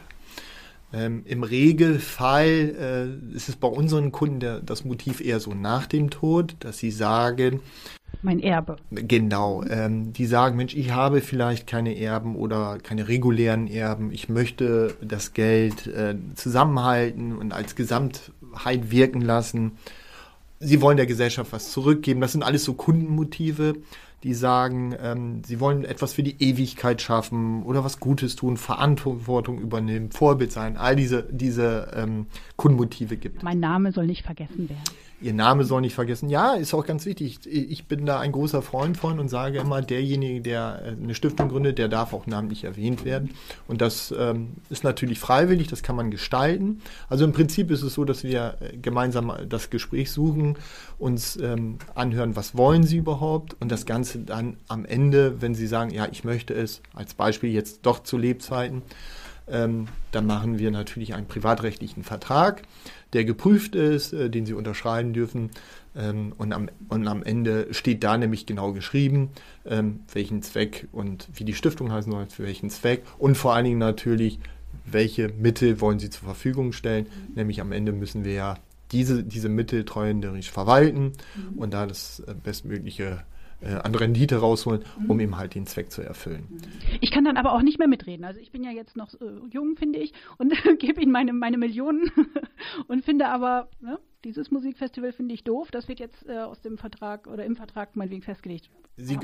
Im Regelfall ist es bei unseren Kunden das Motiv eher so nach dem Tod, dass sie sagen, mein Erbe. Genau, die sagen, Mensch, ich habe vielleicht keine Erben oder keine regulären Erben. Ich möchte das Geld zusammenhalten und als Gesamtheit wirken lassen. Sie wollen der Gesellschaft was zurückgeben. Das sind alles so Kundenmotive, die sagen, sie wollen etwas für die Ewigkeit schaffen oder was Gutes tun, Verantwortung übernehmen, Vorbild sein. All diese Kundenmotive gibt. Mein Name soll nicht vergessen werden. Ihr Name soll nicht vergessen. Ja, ist auch ganz wichtig. Ich bin da ein großer Freund von und sage immer, derjenige, der eine Stiftung gründet, der darf auch namentlich erwähnt werden. Und das ist natürlich freiwillig, das kann man gestalten. Also im Prinzip ist es so, dass wir gemeinsam das Gespräch suchen, uns anhören, was wollen Sie überhaupt? Und das Ganze dann am Ende, wenn Sie sagen, ja, ich möchte es, als Beispiel jetzt doch zu Lebzeiten, dann machen wir natürlich einen privatrechtlichen Vertrag, der geprüft ist, den Sie unterschreiben dürfen. Und am Ende steht da nämlich genau geschrieben, welchen Zweck und wie die Stiftung heißen soll, für welchen Zweck. Und vor allen Dingen natürlich, welche Mittel wollen Sie zur Verfügung stellen. Nämlich am Ende müssen wir ja diese Mittel treuhänderisch verwalten und da das bestmögliche an Rendite rausholen, um eben halt den Zweck zu erfüllen. Ich kann dann aber auch nicht mehr mitreden. Also ich bin ja jetzt noch jung, finde ich, und gebe ihnen meine Millionen und finde aber, ne, dieses Musikfestival finde ich doof. Das wird jetzt aus dem Vertrag oder im Vertrag meinetwegen festgelegt. Sie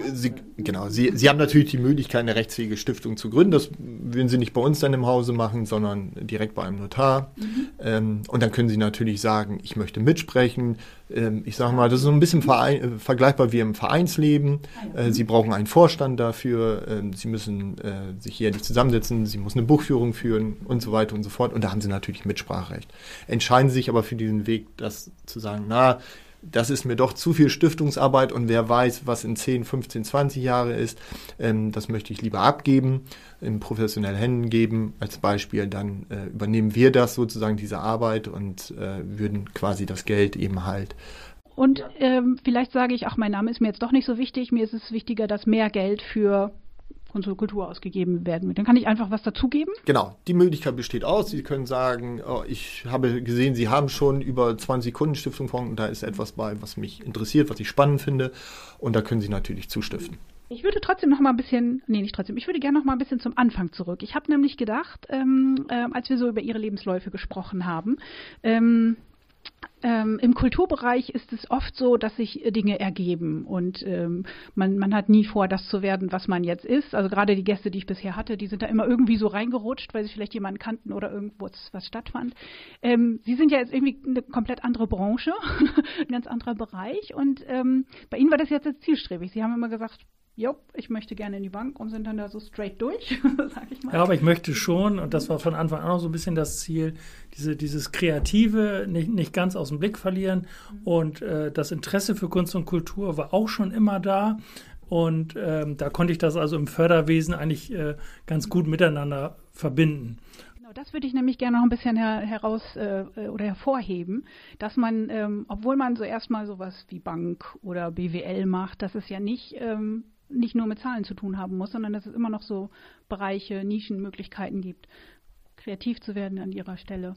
haben natürlich die Möglichkeit, eine rechtsfähige Stiftung zu gründen. Das würden Sie nicht bei uns dann im Hause machen, sondern direkt bei einem Notar. Und dann können Sie natürlich sagen, ich möchte mitsprechen. Ich sage mal, das ist so ein bisschen vergleichbar wie im Vereinsleben. Sie brauchen einen Vorstand dafür. Sie müssen sich jährlich zusammensetzen. Sie müssen eine Buchführung führen und so weiter und so fort. Und da haben Sie natürlich Mitspracherecht. Entscheiden Sie sich aber für diesen Weg, das zu sagen, das ist mir doch zu viel Stiftungsarbeit und wer weiß, was in 10, 15, 20 Jahre ist, das möchte ich lieber abgeben, in professionelle Händen geben. Als Beispiel, dann übernehmen wir das sozusagen, diese Arbeit und würden quasi das Geld eben halt. Und vielleicht sage ich, mein Name ist mir jetzt doch nicht so wichtig, mir ist es wichtiger, dass mehr Geld für Kunst und Kultur ausgegeben werden. Dann kann ich einfach was dazugeben? Genau, die Möglichkeit besteht aus. Sie können sagen, ich habe gesehen, Sie haben schon über 20 Kundenstiftungen, da ist etwas bei, was mich interessiert, was ich spannend finde und da können Sie natürlich zustiften. Ich würde trotzdem noch mal ein bisschen, ich würde gerne noch mal ein bisschen zum Anfang zurück. Ich habe nämlich gedacht, als wir so über Ihre Lebensläufe gesprochen haben, im Kulturbereich ist es oft so, dass sich Dinge ergeben und man hat nie vor, das zu werden, was man jetzt ist. Also gerade die Gäste, die ich bisher hatte, die sind da immer irgendwie so reingerutscht, weil sie vielleicht jemanden kannten oder irgendwo was stattfand. Sie sind ja jetzt irgendwie eine komplett andere Branche, ein ganz anderer Bereich und bei Ihnen war das jetzt zielstrebig. Sie haben immer gesagt, ich möchte gerne in die Bank und sind dann da so straight durch, sag ich mal. Ja, aber ich möchte schon, und das war von Anfang an auch so ein bisschen das Ziel, dieses Kreative nicht ganz aus dem Blick verlieren. Und das Interesse für Kunst und Kultur war auch schon immer da. Und da konnte ich das also im Förderwesen eigentlich ganz gut miteinander verbinden. Genau, das würde ich nämlich gerne noch ein bisschen hervorheben, dass man, obwohl man so erstmal sowas wie Bank oder BWL macht, dass es ja nicht nur mit Zahlen zu tun haben muss, sondern dass es immer noch so Bereiche, Nischenmöglichkeiten gibt, kreativ zu werden an ihrer Stelle.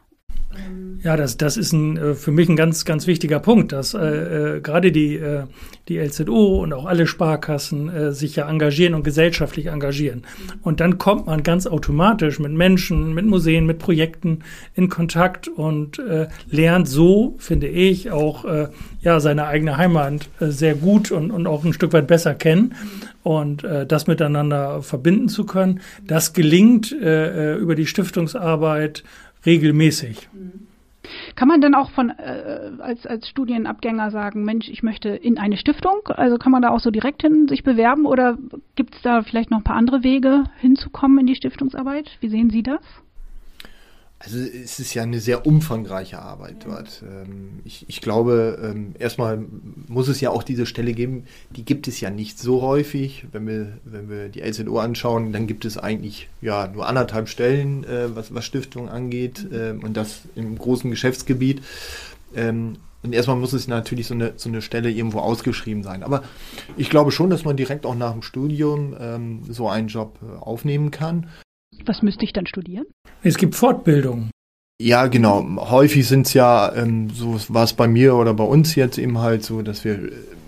Ja, das ist für mich ein ganz, ganz wichtiger Punkt, dass gerade die LZO und auch alle Sparkassen sich ja engagieren und gesellschaftlich engagieren. Und dann kommt man ganz automatisch mit Menschen, mit Museen, mit Projekten in Kontakt und lernt so, finde ich, auch seine eigene Heimat sehr gut und auch ein Stück weit besser kennen. Und das miteinander verbinden zu können, das gelingt über die Stiftungsarbeit regelmäßig. Kann man dann auch als Studienabgänger sagen, Mensch, ich möchte in eine Stiftung? Also kann man da auch so direkt hin sich bewerben oder gibt es da vielleicht noch ein paar andere Wege hinzukommen in die Stiftungsarbeit? Wie sehen Sie das? Also es ist ja eine sehr umfangreiche Arbeit dort. Ich glaube, erstmal muss es ja auch diese Stelle geben, die gibt es ja nicht so häufig. Wenn wir die LZO anschauen, dann gibt es eigentlich ja nur 1,5 Stellen, was Stiftungen angeht, und das im großen Geschäftsgebiet. Und erstmal muss es natürlich so eine Stelle irgendwo ausgeschrieben sein. Aber ich glaube schon, dass man direkt auch nach dem Studium so einen Job aufnehmen kann. Was müsste ich dann studieren? Es gibt Fortbildungen. Ja, genau. Häufig sind es ja, so war es bei mir oder bei uns jetzt eben halt so, dass wir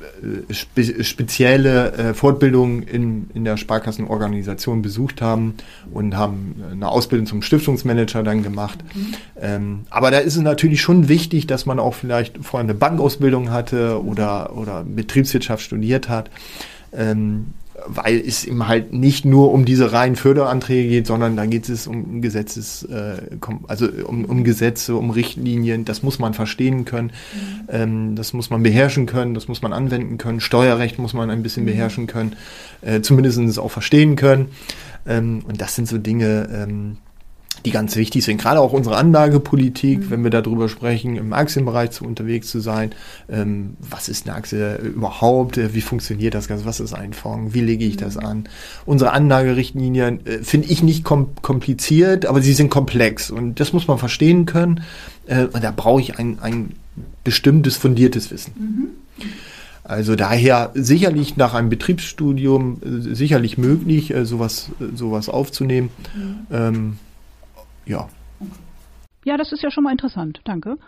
spezielle Fortbildungen in der Sparkassenorganisation besucht haben und haben eine Ausbildung zum Stiftungsmanager dann gemacht. Aber da ist es natürlich schon wichtig, dass man auch vielleicht vorher eine Bankausbildung hatte oder Betriebswirtschaft studiert hat. Weil es eben halt nicht nur um diese reinen Förderanträge geht, sondern da geht es um um Gesetze, um Richtlinien. Das muss man verstehen können, das muss man beherrschen können, das muss man anwenden können. Steuerrecht muss man ein bisschen beherrschen können, zumindest auch verstehen können. Und das sind so Dinge, die ganz wichtig sind. Gerade auch unsere Anlagepolitik, wenn wir darüber sprechen, im Aktienbereich unterwegs zu sein. Was ist eine Aktie überhaupt? Wie funktioniert das Ganze? Was ist ein Fonds? Wie lege ich das an? Unsere Anlagerichtlinien finde ich nicht kompliziert, aber sie sind komplex. Und das muss man verstehen können. Und da brauche ich ein bestimmtes, fundiertes Wissen. Also daher sicherlich nach einem Betriebsstudium sicherlich möglich, sowas aufzunehmen. Ja. Ja, das ist ja schon mal interessant. Danke.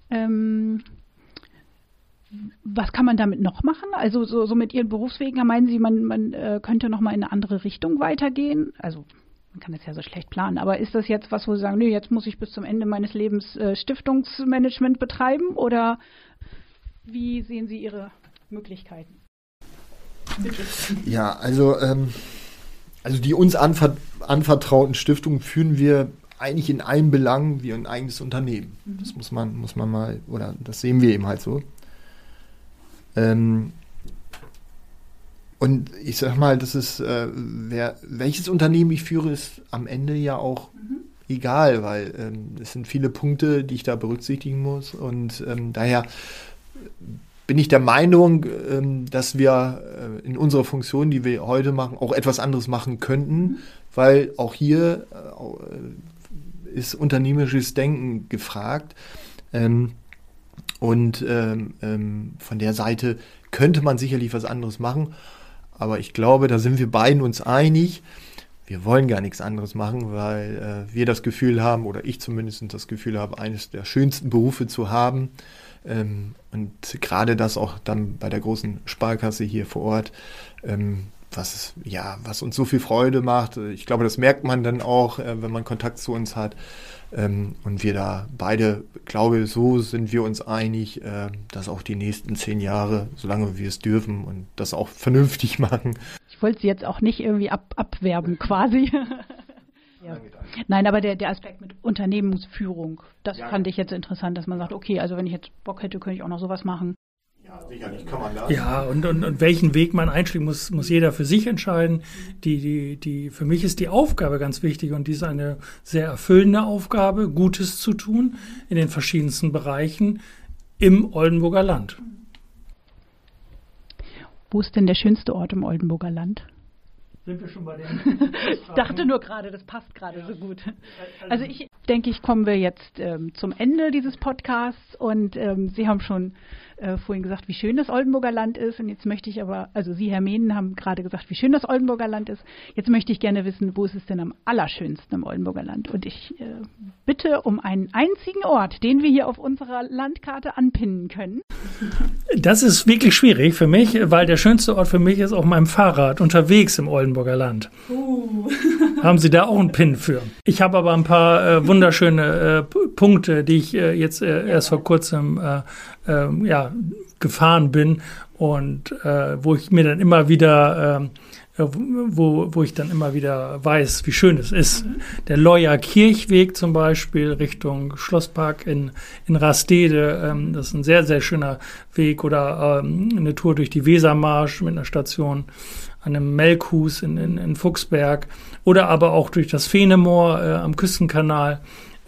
Was kann man damit noch machen? Also so mit Ihren Berufswegen, meinen Sie, man könnte noch mal in eine andere Richtung weitergehen? Also man kann das ja so schlecht planen, aber ist das jetzt was, wo Sie sagen, nö, jetzt muss ich bis zum Ende meines Lebens Stiftungsmanagement betreiben? Oder wie sehen Sie Ihre Möglichkeiten? Bitte. Ja, also die uns anvertrauten Stiftungen führen wir eigentlich in allen Belangen wie ein eigenes Unternehmen. Das muss man mal, oder das sehen wir eben halt so. Und ich sag mal, das ist, welches Unternehmen ich führe, ist am Ende ja auch egal, weil es sind viele Punkte, die ich da berücksichtigen muss. Und daher bin ich der Meinung, dass wir in unserer Funktion, die wir heute machen, auch etwas anderes machen könnten, weil auch hier ist unternehmerisches Denken gefragt. Und von der Seite könnte man sicherlich was anderes machen. Aber ich glaube, da sind wir beiden uns einig. Wir wollen gar nichts anderes machen, weil wir das Gefühl haben, oder ich zumindest das Gefühl habe, eines der schönsten Berufe zu haben. Und gerade das auch dann bei der großen Sparkasse hier vor Ort, was uns so viel Freude macht. Ich glaube, das merkt man dann auch, wenn man Kontakt zu uns hat. Und wir da beide, glaube so sind wir uns einig, dass auch die nächsten 10 Jahre, solange wir es dürfen und das auch vernünftig machen. Ich wollte Sie jetzt auch nicht irgendwie abwerben quasi. Ja. Nein, aber der Aspekt mit Unternehmensführung, das fand ich jetzt interessant, dass man sagt, okay, also wenn ich jetzt Bock hätte, könnte ich auch noch sowas machen. Ja, sicherlich kann man das. Ja, und welchen Weg man einschlägt, muss jeder für sich entscheiden. Für mich ist die Aufgabe ganz wichtig und die ist eine sehr erfüllende Aufgabe, Gutes zu tun in den verschiedensten Bereichen im Oldenburger Land. Wo ist denn der schönste Ort im Oldenburger Land? Sind wir schon bei den Ich dachte nur gerade, das passt gerade so gut. Also ich denke, kommen wir jetzt zum Ende dieses Podcasts und Sie haben schon vorhin gesagt, wie schön das Oldenburger Land ist und jetzt möchte ich aber, also Sie, Herr Mehnen, haben gerade gesagt, wie schön das Oldenburger Land ist. Jetzt möchte ich gerne wissen, wo ist es denn am allerschönsten im Oldenburger Land? Und ich bitte um einen einzigen Ort, den wir hier auf unserer Landkarte anpinnen können. Das ist wirklich schwierig für mich, weil der schönste Ort für mich ist auf meinem Fahrrad unterwegs im Oldenburger Land. Haben Sie da auch einen Pin für? Ich habe aber ein paar wunderschöne Punkte, die ich jetzt erst vor kurzem gefahren bin und wo ich mir dann immer wieder wo ich dann immer wieder weiß, wie schön es ist. Der Leuer Kirchweg zum Beispiel Richtung Schlosspark in Rastede, das ist ein sehr, sehr schöner Weg. Oder eine Tour durch die Wesermarsch mit einer Station an einem Melkhus in Fuchsberg. Oder aber auch durch das Fehnemoor am Küstenkanal.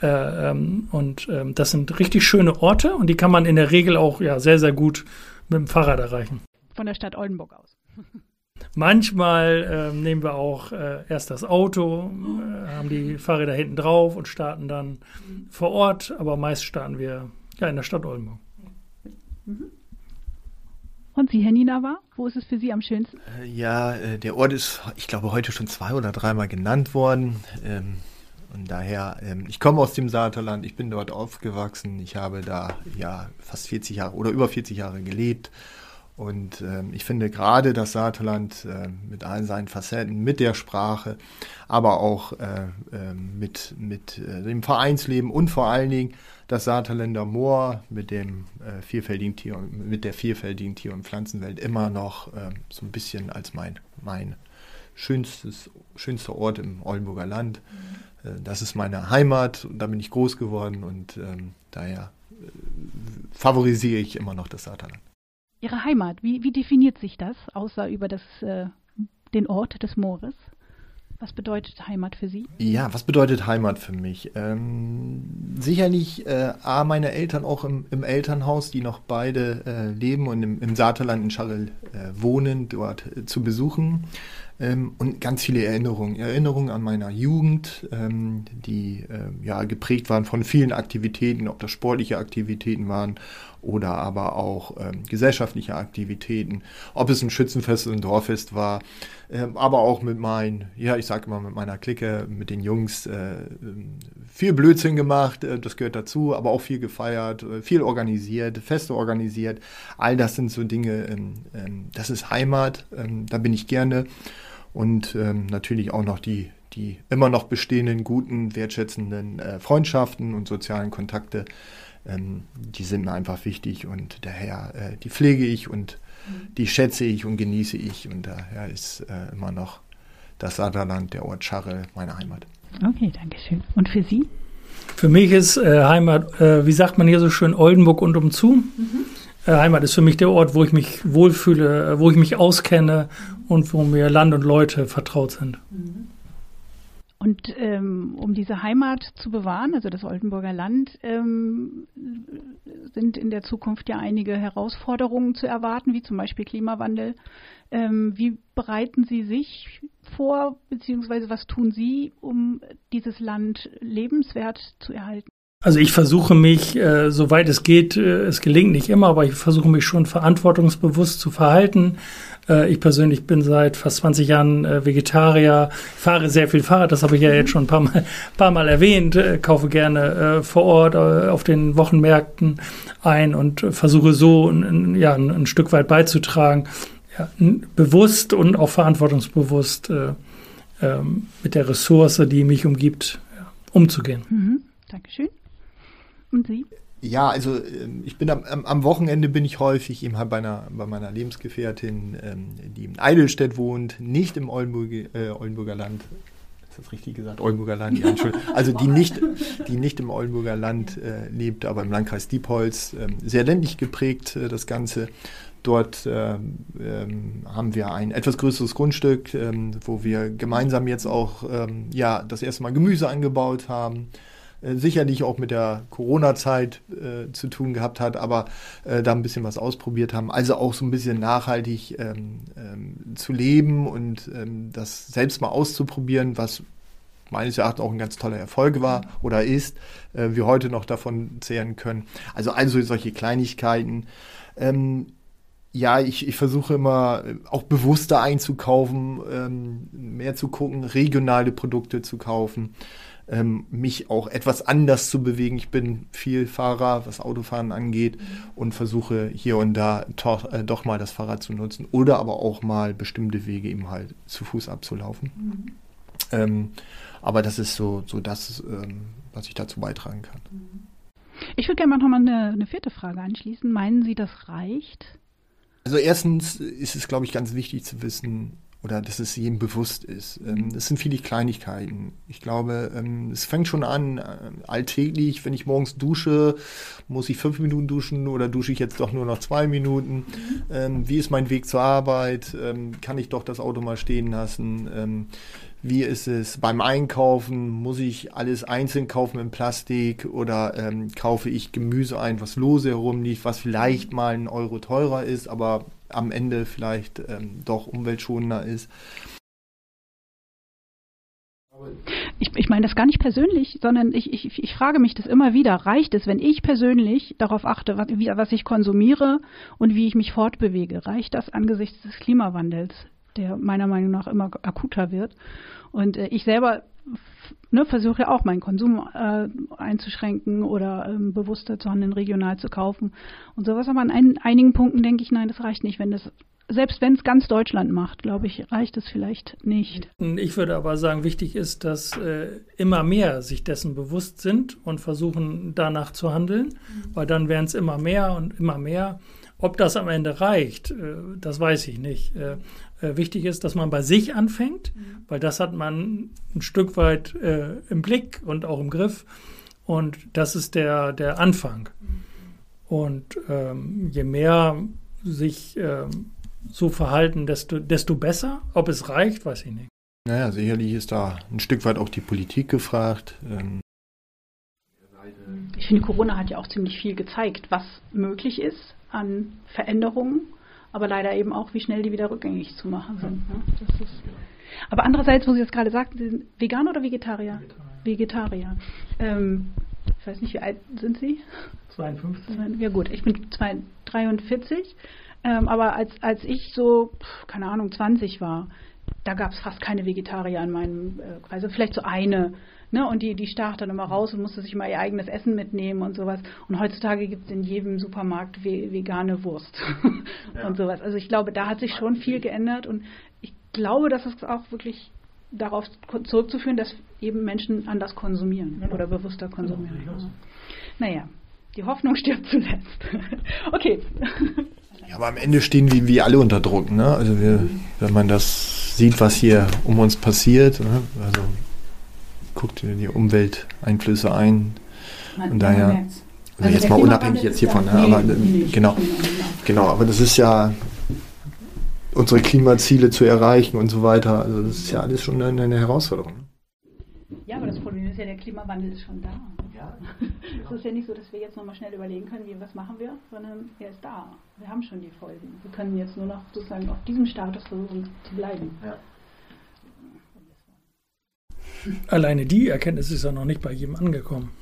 Das sind richtig schöne Orte und die kann man in der Regel auch sehr, sehr gut mit dem Fahrrad erreichen. Von der Stadt Oldenburg aus. Manchmal nehmen wir auch erst das Auto, haben die Fahrräder hinten drauf und starten dann vor Ort, aber meist starten wir in der Stadt Oldenburg. Und Sie, Herr Nienaber, wo ist es für Sie am schönsten? Der Ort ist, ich glaube, heute schon 2 oder 3 Mal genannt worden. Und daher, ich komme aus dem Saterland, ich bin dort aufgewachsen, ich habe da fast 40 Jahre oder über 40 Jahre gelebt. Und ich finde gerade das Saterland mit allen seinen Facetten, mit der Sprache, aber auch mit dem Vereinsleben und vor allen Dingen das Saterländer Moor mit der vielfältigen Tier- und Pflanzenwelt immer noch so ein bisschen als mein schönster Ort im Oldenburger Land. Das ist meine Heimat und da bin ich groß geworden und daher favorisiere ich immer noch das Saterland. Ihre Heimat, wie definiert sich das, außer über den Ort des Moores? Was bedeutet Heimat für Sie? Ja, was bedeutet Heimat für mich? Sicherlich meine Eltern auch im Elternhaus, die noch beide leben und im Saterland in Scharrel wohnen, dort zu besuchen. Und ganz viele Erinnerungen an meiner Jugend, die geprägt waren von vielen Aktivitäten, ob das sportliche Aktivitäten waren oder aber auch gesellschaftliche Aktivitäten, ob es ein Schützenfest oder ein Dorffest war, aber auch mit mit meiner Clique, mit den Jungs, viel Blödsinn gemacht, das gehört dazu, aber auch viel gefeiert, viel organisiert, Feste organisiert, all das sind so Dinge, das ist Heimat, da bin ich gerne. Und natürlich auch noch die immer noch bestehenden, guten, wertschätzenden Freundschaften und sozialen Kontakte, die sind mir einfach wichtig und daher die pflege ich und die schätze ich und genieße ich und daher ist immer noch das Saterland, der Ort Scharrel, meine Heimat. Okay, danke schön. Und für Sie? Für mich ist Heimat, wie sagt man hier so schön, Oldenburg und umzu. Heimat ist für mich der Ort, wo ich mich wohlfühle, wo ich mich auskenne und wo mir Land und Leute vertraut sind. Und um diese Heimat zu bewahren, also das Oldenburger Land, sind in der Zukunft ja einige Herausforderungen zu erwarten, wie zum Beispiel Klimawandel. Wie bereiten Sie sich vor, beziehungsweise was tun Sie, um dieses Land lebenswert zu erhalten? Also ich versuche mich, soweit es geht, es gelingt nicht immer, aber ich versuche mich schon verantwortungsbewusst zu verhalten. Ich persönlich bin seit fast 20 Jahren Vegetarier, fahre sehr viel Fahrrad, das habe ich ja jetzt schon ein paar Mal erwähnt, kaufe gerne vor Ort auf den Wochenmärkten ein und versuche so ein Stück weit beizutragen, bewusst und auch verantwortungsbewusst mit der Ressource, die mich umgibt, umzugehen. Dankeschön. Und Sie? Ja, also ich bin am Wochenende bin ich häufig eben halt bei meiner Lebensgefährtin, die in Eidelstedt wohnt, nicht im Oldenburger Land, ist das richtig gesagt? Oldenburger Land, ja, Entschuldigung. Also die nicht im Oldenburger Land lebt, aber im Landkreis Diepholz, sehr ländlich geprägt, das Ganze. Dort haben wir ein etwas größeres Grundstück, wo wir gemeinsam jetzt auch das erste Mal Gemüse angebaut haben. Sicherlich auch mit der Corona-Zeit zu tun gehabt hat, aber da ein bisschen was ausprobiert haben. Also auch so ein bisschen nachhaltig zu leben und das selbst mal auszuprobieren, was meines Erachtens auch ein ganz toller Erfolg war oder ist, wir heute noch davon zehren können. Also solche Kleinigkeiten. Ich versuche immer auch bewusster einzukaufen, mehr zu gucken, regionale Produkte zu kaufen. Mich auch etwas anders zu bewegen. Ich bin viel Fahrer, was Autofahren angeht, und versuche hier und da doch mal das Fahrrad zu nutzen oder aber auch mal bestimmte Wege eben halt zu Fuß abzulaufen. Aber das ist so das, was ich dazu beitragen kann. Ich würde gerne mal nochmal eine vierte Frage anschließen. Meinen Sie, das reicht? Also erstens ist es, glaube ich, ganz wichtig zu wissen, oder dass es jedem bewusst ist. Das sind viele Kleinigkeiten. Ich glaube, es fängt schon an, alltäglich, wenn ich morgens dusche, muss ich 5 Minuten duschen oder dusche ich jetzt doch nur noch 2 Minuten? Wie ist mein Weg zur Arbeit? Kann ich doch das Auto mal stehen lassen? Wie ist es beim Einkaufen? Muss ich alles einzeln kaufen in Plastik oder kaufe ich Gemüse ein, was lose herumliegt, was vielleicht mal 1 Euro teurer ist, aber am Ende vielleicht doch umweltschonender ist? Ich meine das gar nicht persönlich, sondern ich frage mich das immer wieder. Reicht es, wenn ich persönlich darauf achte, was ich konsumiere und wie ich mich fortbewege? Reicht das angesichts des Klimawandels, der meiner Meinung nach immer akuter wird? Und ich selber versuche ja auch meinen Konsum einzuschränken oder bewusster zu handeln, regional zu kaufen und sowas. Aber an einigen Punkten denke ich, nein, das reicht nicht. Selbst wenn es ganz Deutschland macht, glaube ich, reicht es vielleicht nicht. Ich würde aber sagen, wichtig ist, dass immer mehr sich dessen bewusst sind und versuchen, danach zu handeln, weil dann werden es immer mehr und immer mehr. Ob das am Ende reicht, das weiß ich nicht. Wichtig ist, dass man bei sich anfängt, weil das hat man ein Stück weit im Blick und auch im Griff. Und das ist der Anfang. Und je mehr sich so verhalten, desto besser. Ob es reicht, weiß ich nicht. Naja, sicherlich ist da ein Stück weit auch die Politik gefragt. Ich finde, Corona hat ja auch ziemlich viel gezeigt, was möglich ist an Veränderungen, aber leider eben auch, wie schnell die wieder rückgängig zu machen sind. Ne? Aber andererseits, wo Sie das gerade sagten, Sie sind Veganer oder Vegetarier? Vegetarier. Ich weiß nicht, wie alt sind Sie? 52. Ja gut, ich bin 43. Aber als ich so, keine Ahnung, 20 war, da gab es fast keine Vegetarier in meinem Kreis. Vielleicht so eine. Ne? Und die stach dann immer raus und musste sich mal ihr eigenes Essen mitnehmen und sowas. Und heutzutage gibt es in jedem Supermarkt vegane Wurst und sowas. Also ich glaube, da hat sich schon viel geändert. Und ich glaube, dass es auch wirklich darauf zurückzuführen, dass eben Menschen anders konsumieren oder bewusster konsumieren. Ja. Naja, die Hoffnung stirbt zuletzt. Okay. Ja, aber am Ende stehen wir alle unter Druck. Ne? Also wenn man das sieht, was hier um uns passiert, ne? Also guckt die Umwelteinflüsse ein. Und daher, also jetzt mal unabhängig jetzt hiervon, ne? Aber genau, aber das ist ja unsere Klimaziele zu erreichen und so weiter. Also das ist ja alles schon eine Herausforderung. Ja, aber das Problem ist ja, der Klimawandel ist schon da. Ja. Es ist ja nicht so, dass wir jetzt nochmal schnell überlegen können, was machen wir, sondern er ist da. Wir haben schon die Folgen. Wir können jetzt nur noch sozusagen auf diesem Status versuchen zu bleiben. Ja. Alleine die Erkenntnis ist ja noch nicht bei jedem angekommen.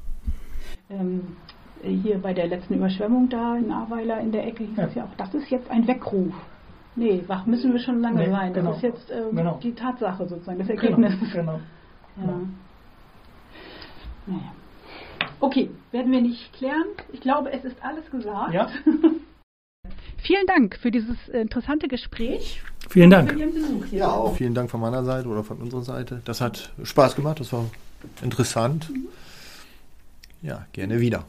Nee. Hier bei der letzten Überschwemmung da in Ahrweiler in der Ecke hieß es ja auch, das ist jetzt ein Weckruf. Nee, wach müssen wir schon lange sein. Das ist jetzt die Tatsache sozusagen, das Ergebnis. Genau. Ja. Naja. Okay, werden wir nicht klären. Ich glaube, es ist alles gesagt. Ja. Vielen Dank für dieses interessante Gespräch. Vielen Dank. Ja, auch vielen Dank von meiner Seite oder von unserer Seite. Das hat Spaß gemacht, das war interessant. Ja, gerne wieder.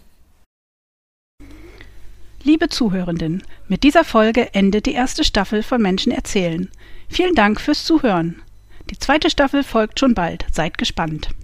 Liebe Zuhörenden, mit dieser Folge endet die erste Staffel von Menschen erzählen. Vielen Dank fürs Zuhören. Die zweite Staffel folgt schon bald. Seid gespannt.